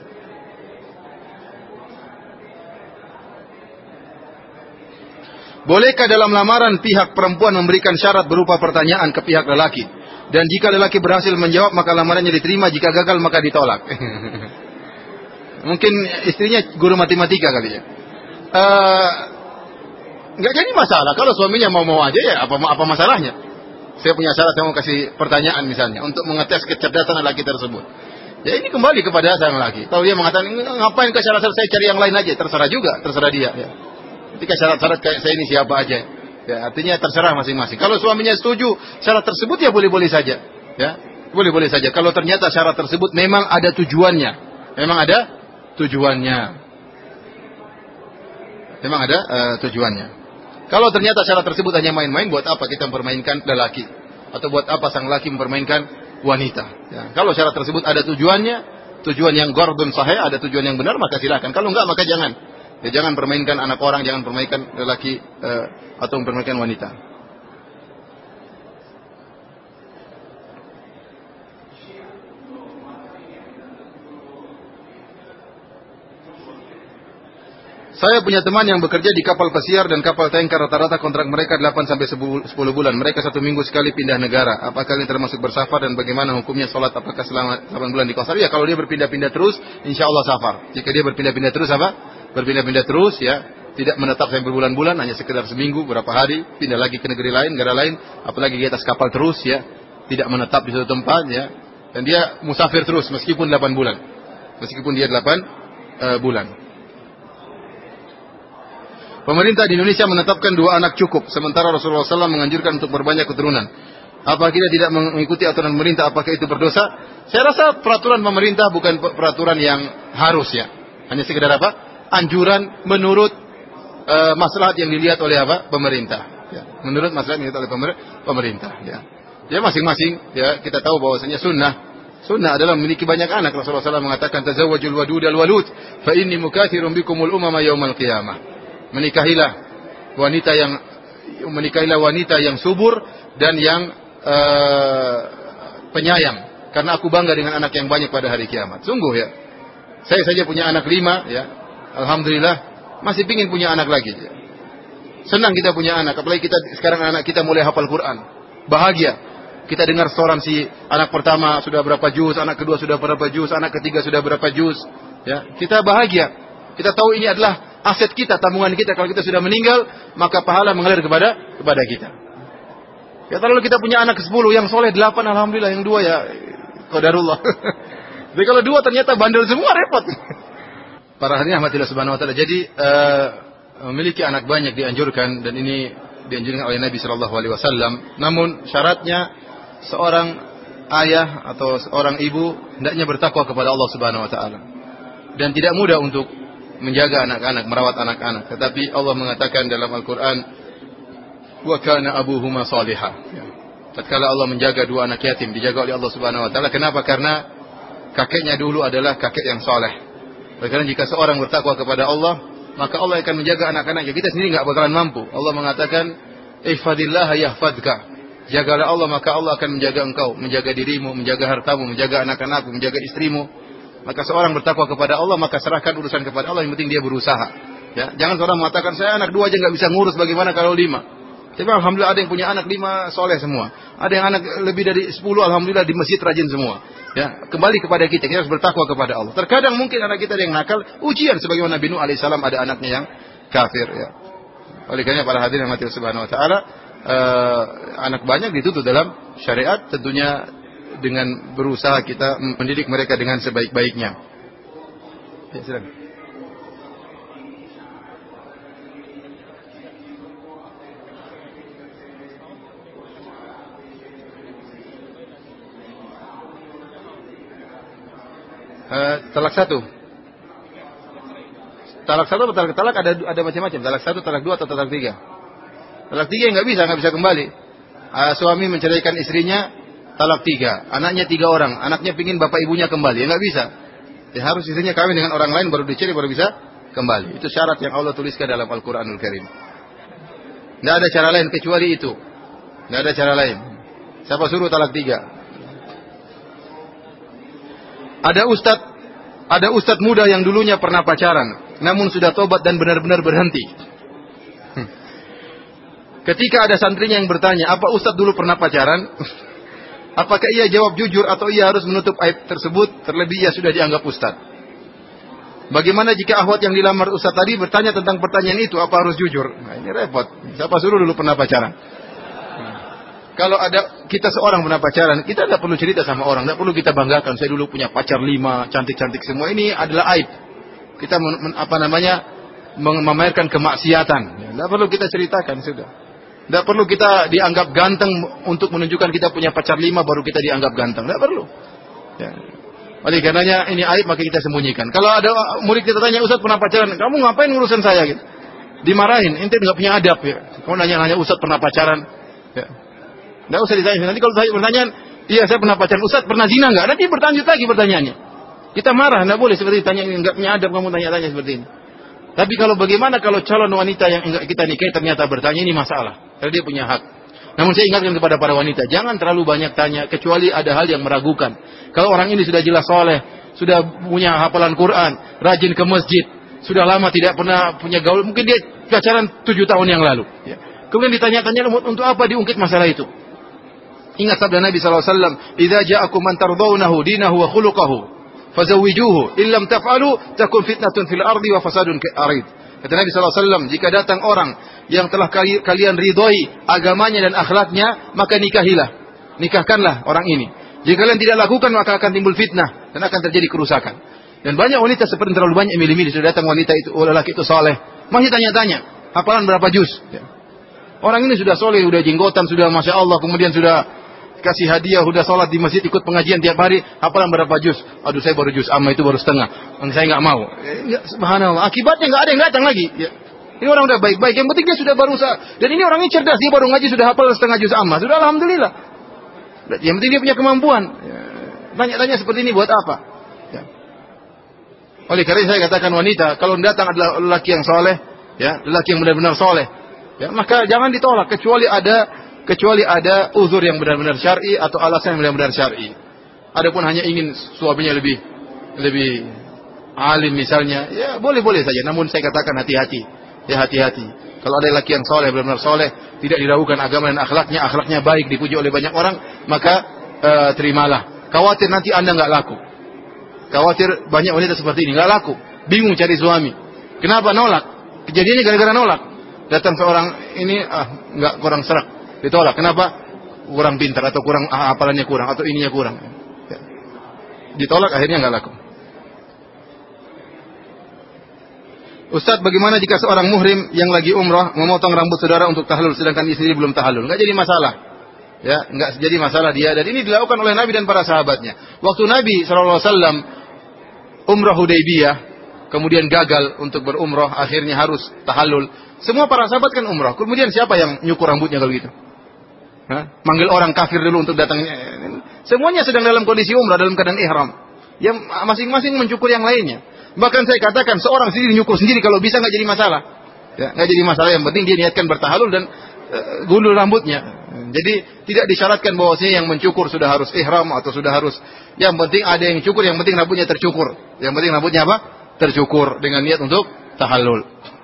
Bolehkah dalam lamaran pihak perempuan memberikan syarat berupa pertanyaan ke pihak lelaki? Dan jika lelaki berhasil menjawab, maka lamarannya diterima. Jika gagal, maka ditolak. Mungkin istrinya guru matematika kali ya. Uh, nggak jadi masalah. Kalau suaminya mau-mau aja, ya apa apa masalahnya? Saya punya syarat, saya mau kasih pertanyaan misalnya untuk mengetes kecerdasan lelaki tersebut. Ya ini kembali kepada sang lelaki. Kalau dia mengatakan ngapain ke syarat-syarat, saya cari yang lain aja, terserah juga, terserah dia. Ya. Ketika syarat-syarat kayak saya ini siapa aja. Ya, artinya terserah masing-masing. Kalau suaminya setuju syarat tersebut, ya boleh-boleh saja. Ya, boleh-boleh saja. Kalau ternyata syarat tersebut memang ada tujuannya, memang ada tujuannya. Memang ada uh, tujuannya. Kalau ternyata syarat tersebut hanya main-main, buat apa kita mempermainkan lelaki? Atau buat apa sang lelaki mempermainkan wanita? Ya. Kalau syarat tersebut ada tujuannya, tujuan yang gordon sahih, ada tujuan yang benar, maka silakan. Kalau enggak, maka jangan. Ya, jangan permainkan anak orang, jangan permainkan lelaki uh, atau mempermainkan wanita. Saya punya teman yang bekerja di kapal pesiar dan kapal tanker, rata-rata kontrak mereka delapan sampai sepuluh bulan. Mereka satu minggu sekali pindah negara. Apakah ini termasuk bersafar dan bagaimana hukumnya sholat? Apakah selama delapan bulan di Qatar? Ya, kalau dia berpindah-pindah terus, insya Allah safar. Jika dia berpindah-pindah terus apa? Berpindah-pindah terus, ya, tidak menetap sampai berbulan-bulan, hanya sekedar seminggu, berapa hari, pindah lagi ke negeri lain, negara lain, apalagi di atas kapal terus, ya, tidak menetap di suatu tempat, ya, dan dia musafir terus meskipun delapan bulan, meskipun dia delapan uh, bulan. Pemerintah di Indonesia menetapkan dua anak cukup, sementara Rasulullah shallallahu alaihi wasallam menganjurkan untuk berbanyak keturunan. Apakah kita tidak mengikuti aturan pemerintah? Apakah itu berdosa? Saya rasa peraturan pemerintah bukan peraturan yang harus, ya. Hanya sekedar apa? Anjuran menurut uh, maslahat yang dilihat oleh apa? Pemerintah. Ya. Menurut maslahat yang dilihat oleh pemer pemerintah. Ya. Ya masing-masing. Ya, kita tahu bahwasanya sunnah. Sunnah adalah memiliki banyak anak. Rasulullah shallallahu alaihi wasallam mengatakan, "Tazawwajul wadud al-walud, fa inni mukatsirun bikumul umama yaumal qiyamah." Menikahilah wanita yang menikahilah wanita yang subur dan yang uh, penyayang, karena aku bangga dengan anak yang banyak pada hari kiamat. Sungguh, ya. Saya saja punya anak lima, ya. Alhamdulillah, masih pingin punya anak lagi. Ya. Senang kita punya anak, apalagi kita sekarang anak kita mulai hafal Quran. Bahagia. Kita dengar setoran si anak pertama sudah berapa juz, anak kedua sudah berapa juz, anak ketiga sudah berapa juz. Ya, kita bahagia. Kita tahu ini adalah aset kita, tabungan kita. Kalau kita sudah meninggal, maka pahala mengalir kepada kepada kita. Ya, kalau kita punya anak sepuluh, yang soleh delapan, alhamdulillah, yang dua ya qadarullah. Jadi kalau dua ternyata bandel semua, repot. Para hadirin rahmatillah subhanahu wa ta'ala. Jadi uh, memiliki anak banyak dianjurkan, dan ini dianjurkan oleh Nabi sallallahu alaihi wasallam. Namun syaratnya seorang ayah atau seorang ibu hendaknya bertakwa kepada Allah subhanahu wa ta'ala. Dan tidak mudah untuk menjaga anak-anak, merawat anak-anak. Tetapi Allah mengatakan dalam Al-Quran, wa kana abuhuma salihah. Ya. Tatkala Allah menjaga dua anak yatim, dijaga oleh Allah subhanahu wa ta'ala. Kenapa? Karena kakeknya dulu adalah kakek yang soleh. Karena jika seorang bertakwa kepada Allah, maka Allah akan menjaga anak-anaknya. Kita sendiri enggak bakalan mampu. Allah mengatakan, ihfadillaha yahfadka. Jagalah Allah, maka Allah akan menjaga engkau, menjaga dirimu, menjaga hartamu, menjaga anak-anakmu, menjaga istrimu. Maka seorang bertakwa kepada Allah, maka serahkan urusan kepada Allah, yang penting dia berusaha. Ya, jangan seorang mengatakan, saya anak dua aja enggak bisa ngurus, bagaimana kalau lima? Tapi alhamdulillah ada yang punya anak lima soleh semua. Ada yang anak lebih dari sepuluh, alhamdulillah di masjid rajin semua. Ya, kembali kepada kita, kita harus bertakwa kepada Allah. Terkadang mungkin anak kita ada yang nakal, ujian sebagaimana Nabi Nuh alaihissalam ada anaknya yang kafir. Ya. Oleh karena para hadirin yang mati subhanahu wa ta'ala, uh, anak banyak dituntut dalam syariat, tentunya dengan berusaha kita mendidik mereka dengan sebaik-baiknya. Ya, silakan. Uh, talak satu, talak satu atau talak talak ada ada macam-macam. Talak satu, talak dua atau talak tiga. Talak tiga nggak bisa, nggak bisa kembali. Uh, suami menceraikan istrinya, talak tiga. Anaknya tiga orang, anaknya pingin bapak ibunya kembali, ya nggak bisa. Ya harus istrinya kawin dengan orang lain baru dicerai baru bisa kembali. Itu syarat yang Allah tuliskan dalam Al-Quranul Karim. Nggak ada cara lain kecuali itu. Nggak ada cara lain. Siapa suruh talak tiga? Ada ustadz, ada ustadz muda yang dulunya pernah pacaran, namun sudah tobat dan benar-benar berhenti. Ketika ada santrinya yang bertanya, apa ustadz dulu pernah pacaran? Apakah ia jawab jujur atau ia harus menutup aib tersebut? Terlebih ia sudah dianggap ustadz. Bagaimana jika akhwat yang dilamar ustadz tadi bertanya tentang pertanyaan itu, apa harus jujur? Nah, ini repot. Siapa suruh dulu pernah pacaran? Kalau ada kita seorang pernah pacaran, kita tidak perlu cerita sama orang, tidak perlu kita banggakan. Saya dulu punya pacar lima, cantik-cantik semua. Ini adalah aib. Kita men, men, apa namanya memamerkan kemaksiatan. Tidak perlu kita ceritakan sudah. Tidak perlu kita dianggap ganteng untuk menunjukkan kita punya pacar lima baru kita dianggap ganteng. Tidak perlu. Ya. Oleh karenanya ini aib maka kita sembunyikan. Kalau ada murid kita tanya, Ustaz pernah pacaran, kamu ngapain ngurusin saya? Gitu. Dimarahin, ente nggak punya adab ya. Kamu nanya-nanya Ustaz pernah pacaran. Ya. Nggak usah ditanya. Nanti kalau saya pertanyaan, iya saya pernah pacaran. Ustaz pernah zina nggak? Nanti berlanjut lagi pertanyaannya. Kita marah, nggak boleh seperti tanya nggak punya adab kamu tanya-tanya seperti ini. Tapi kalau bagaimana kalau calon wanita yang enggak kita nikahi ternyata bertanya, ini masalah. Karena dia punya hak. Namun saya ingatkan kepada para wanita, jangan terlalu banyak tanya kecuali ada hal yang meragukan. Kalau orang ini sudah jelas soleh, sudah punya hafalan Quran, rajin ke masjid, sudah lama tidak pernah punya gaul, mungkin dia pacaran tujuh tahun yang lalu. Ya. Kemudian ditanya-tanya untuk apa diungkit masalah itu? Ingat sabda Nabi sallallahu alaihi wasallam, "Idza ja'akum man tardawnahu dinahu wa khuluquhu, fazawwijuhu, illam taf'alu takun fitnatun fil ardi wa fasadun arid." Kata Nabi sallallahu alaihi wasallam, jika datang orang yang telah kalian ridhoi agamanya dan akhlaknya, maka nikahilah. Nikahkanlah orang ini. Jika kalian tidak lakukan, maka akan timbul fitnah dan akan terjadi kerusakan. Dan banyak wanita seperti terlalu banyak milih-milih, sudah datang wanita itu, oh lelaki itu soleh, masih tanya-tanya, hafalan berapa juz? Ya. Orang ini sudah soleh, sudah jenggotan, sudah masya Allah, kemudian sudah kasih hadiah, sudah sholat di masjid, ikut pengajian tiap hari, hafalan berapa juz? Aduh saya baru juz amma itu baru setengah, saya nggak mau. Ya, subhanallah, akibatnya nggak ada yang datang lagi. Ya. Ini orang udah baik-baik, yang penting dia sudah berusaha. Dan ini orang ini cerdas, dia baru ngaji sudah hafal setengah juz amma, sudah alhamdulillah. Yang penting dia punya kemampuan. Ya. Tanya-tanya seperti ini buat apa? Ya. Oleh karena saya katakan wanita, kalau datang adalah lelaki yang soleh, ya, lelaki yang benar-benar soleh, ya, maka jangan ditolak kecuali ada kecuali ada uzur yang benar-benar syar'i atau alasan yang benar-benar syar'i. Adapun hanya ingin suaminya lebih lebih alim misalnya, ya boleh-boleh saja. Namun saya katakan hati-hati, ya hati-hati. Kalau ada laki yang soleh, benar-benar soleh, tidak diragukan agama dan akhlaknya, akhlaknya baik, dipuji oleh banyak orang, maka uh, terimalah. Khawatir nanti anda nggak laku. Khawatir banyak wanita seperti ini nggak laku, bingung cari suami. Kenapa nolak? Kejadiannya gara-gara nolak. Datang seorang ini ah nggak kurang serak. Ditolak. Kenapa? Kurang pintar atau kurang ah, hafalannya kurang atau ininya kurang. Ya. Ditolak akhirnya nggak laku. Ustaz, bagaimana jika seorang muhrim yang lagi umrah memotong rambut saudara untuk tahlul sedangkan istri belum tahlul? Enggak jadi masalah. Ya, enggak jadi masalah dia, dan ini dilakukan oleh Nabi dan para sahabatnya. Waktu Nabi shallallahu alaihi wasallam umrah Hudaybiyah, kemudian gagal untuk berumrah, akhirnya harus tahallul. Semua para sahabat kan umrah. Kemudian siapa yang nyukur rambutnya kalau gitu? Hah? Manggil orang kafir dulu untuk datang. Semuanya sedang dalam kondisi umrah, dalam keadaan ihram. Yang masing-masing mencukur yang lainnya. Bahkan saya katakan seorang sendiri nyukur sendiri kalau bisa nggak jadi masalah. Ya, nggak jadi masalah. Yang penting dia niatkan bertahalul dan uh, gundul rambutnya. Jadi tidak disyaratkan bahwasanya yang mencukur sudah harus ihram atau sudah harus. Yang penting ada yang cukur, yang penting rambutnya tercukur. Yang penting rambutnya apa? Tercukur dengan niat untuk tahallul.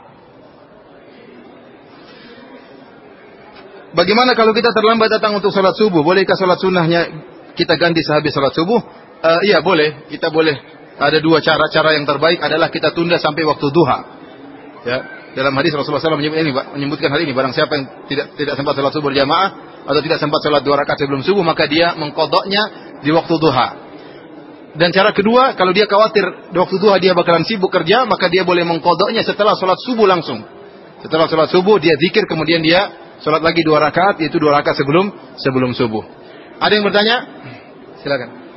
Bagaimana kalau kita terlambat datang untuk sholat subuh? Bolehkah sholat sunnahnya kita ganti sehabis sholat subuh? Uh, iya boleh. Kita boleh. Ada dua cara. Cara yang terbaik adalah kita tunda sampai waktu duha. Ya, dalam hadis Rasulullah shallallahu alaihi wasallam menyebutkan hal ini. Barang siapa yang tidak tidak sempat sholat subuh berjamaah atau tidak sempat sholat dua rakaat sebelum subuh, maka dia mengqadha'nya di waktu duha. Dan cara kedua, kalau dia khawatir di waktu duha dia bakalan sibuk kerja, maka dia boleh mengqadha'nya setelah sholat subuh langsung. Setelah sholat subuh dia zikir, kemudian dia sholat lagi dua rakaat, yaitu dua rakaat sebelum sebelum subuh. Ada yang bertanya? Silakan.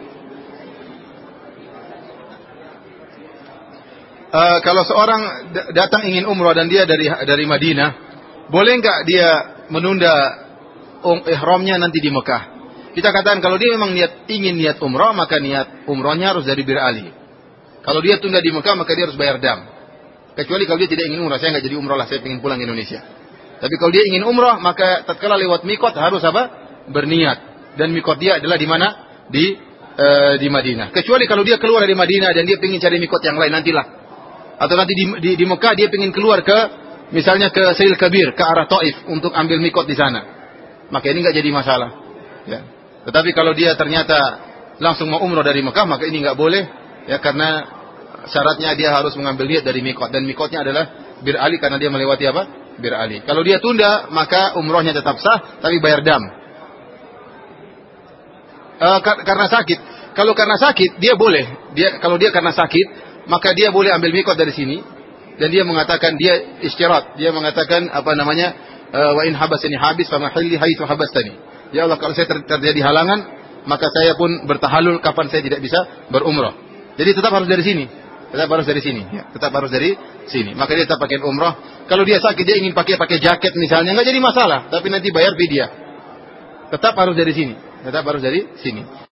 Uh, kalau seorang datang ingin umrah dan dia dari dari Madinah, boleh nggak dia menunda um, ihramnya nanti di Mekah? Kita katakan kalau dia memang niat ingin niat umrah, maka niat umrahnya harus dari Bir Ali. Kalau dia tunda di Mekah, maka dia harus bayar dam. Kecuali kalau dia tidak ingin umrah, saya nggak jadi umrah lah, saya ingin pulang ke Indonesia. Tapi kalau dia ingin umrah, maka tatkala lewat mikot harus apa? Berniat. Dan mikot dia adalah di mana? Di uh, di Madinah. Kecuali kalau dia keluar dari Madinah dan dia ingin cari mikot yang lain, nantilah. Atau nanti di, di, di Mekah dia ingin keluar ke, misalnya ke Sail Kabir, ke arah Taif untuk ambil mikot di sana. Maka ini nggak jadi masalah. Ya. Tetapi kalau dia ternyata langsung mau umrah dari Mekah, maka ini nggak boleh, ya, karena syaratnya dia harus mengambil niat dari mikot, dan mikotnya adalah Bir Ali karena dia melewati apa? Bir Ali. Kalau dia tunda, maka umrahnya tetap sah, tapi bayar dam. Uh, kar- karena sakit. Kalau karena sakit dia boleh. Dia kalau dia karena sakit, maka dia boleh ambil mikot dari sini, dan dia mengatakan dia isyarat, dia mengatakan apa namanya, wa in habasani habis fa mahalli haitsu habastani. Ya Allah, kalau saya ter- terjadi halangan, maka saya pun bertahalul kapan saya tidak bisa berumrah. Jadi tetap harus dari sini. Tetap harus dari sini. Ya, tetap harus dari sini. Maka dia tetap pakai umrah. Kalau dia sakit, dia ingin pakai pakai jaket misalnya, enggak jadi masalah, tapi nanti bayar fidyah. Tetap harus dari sini. Tetap harus dari sini.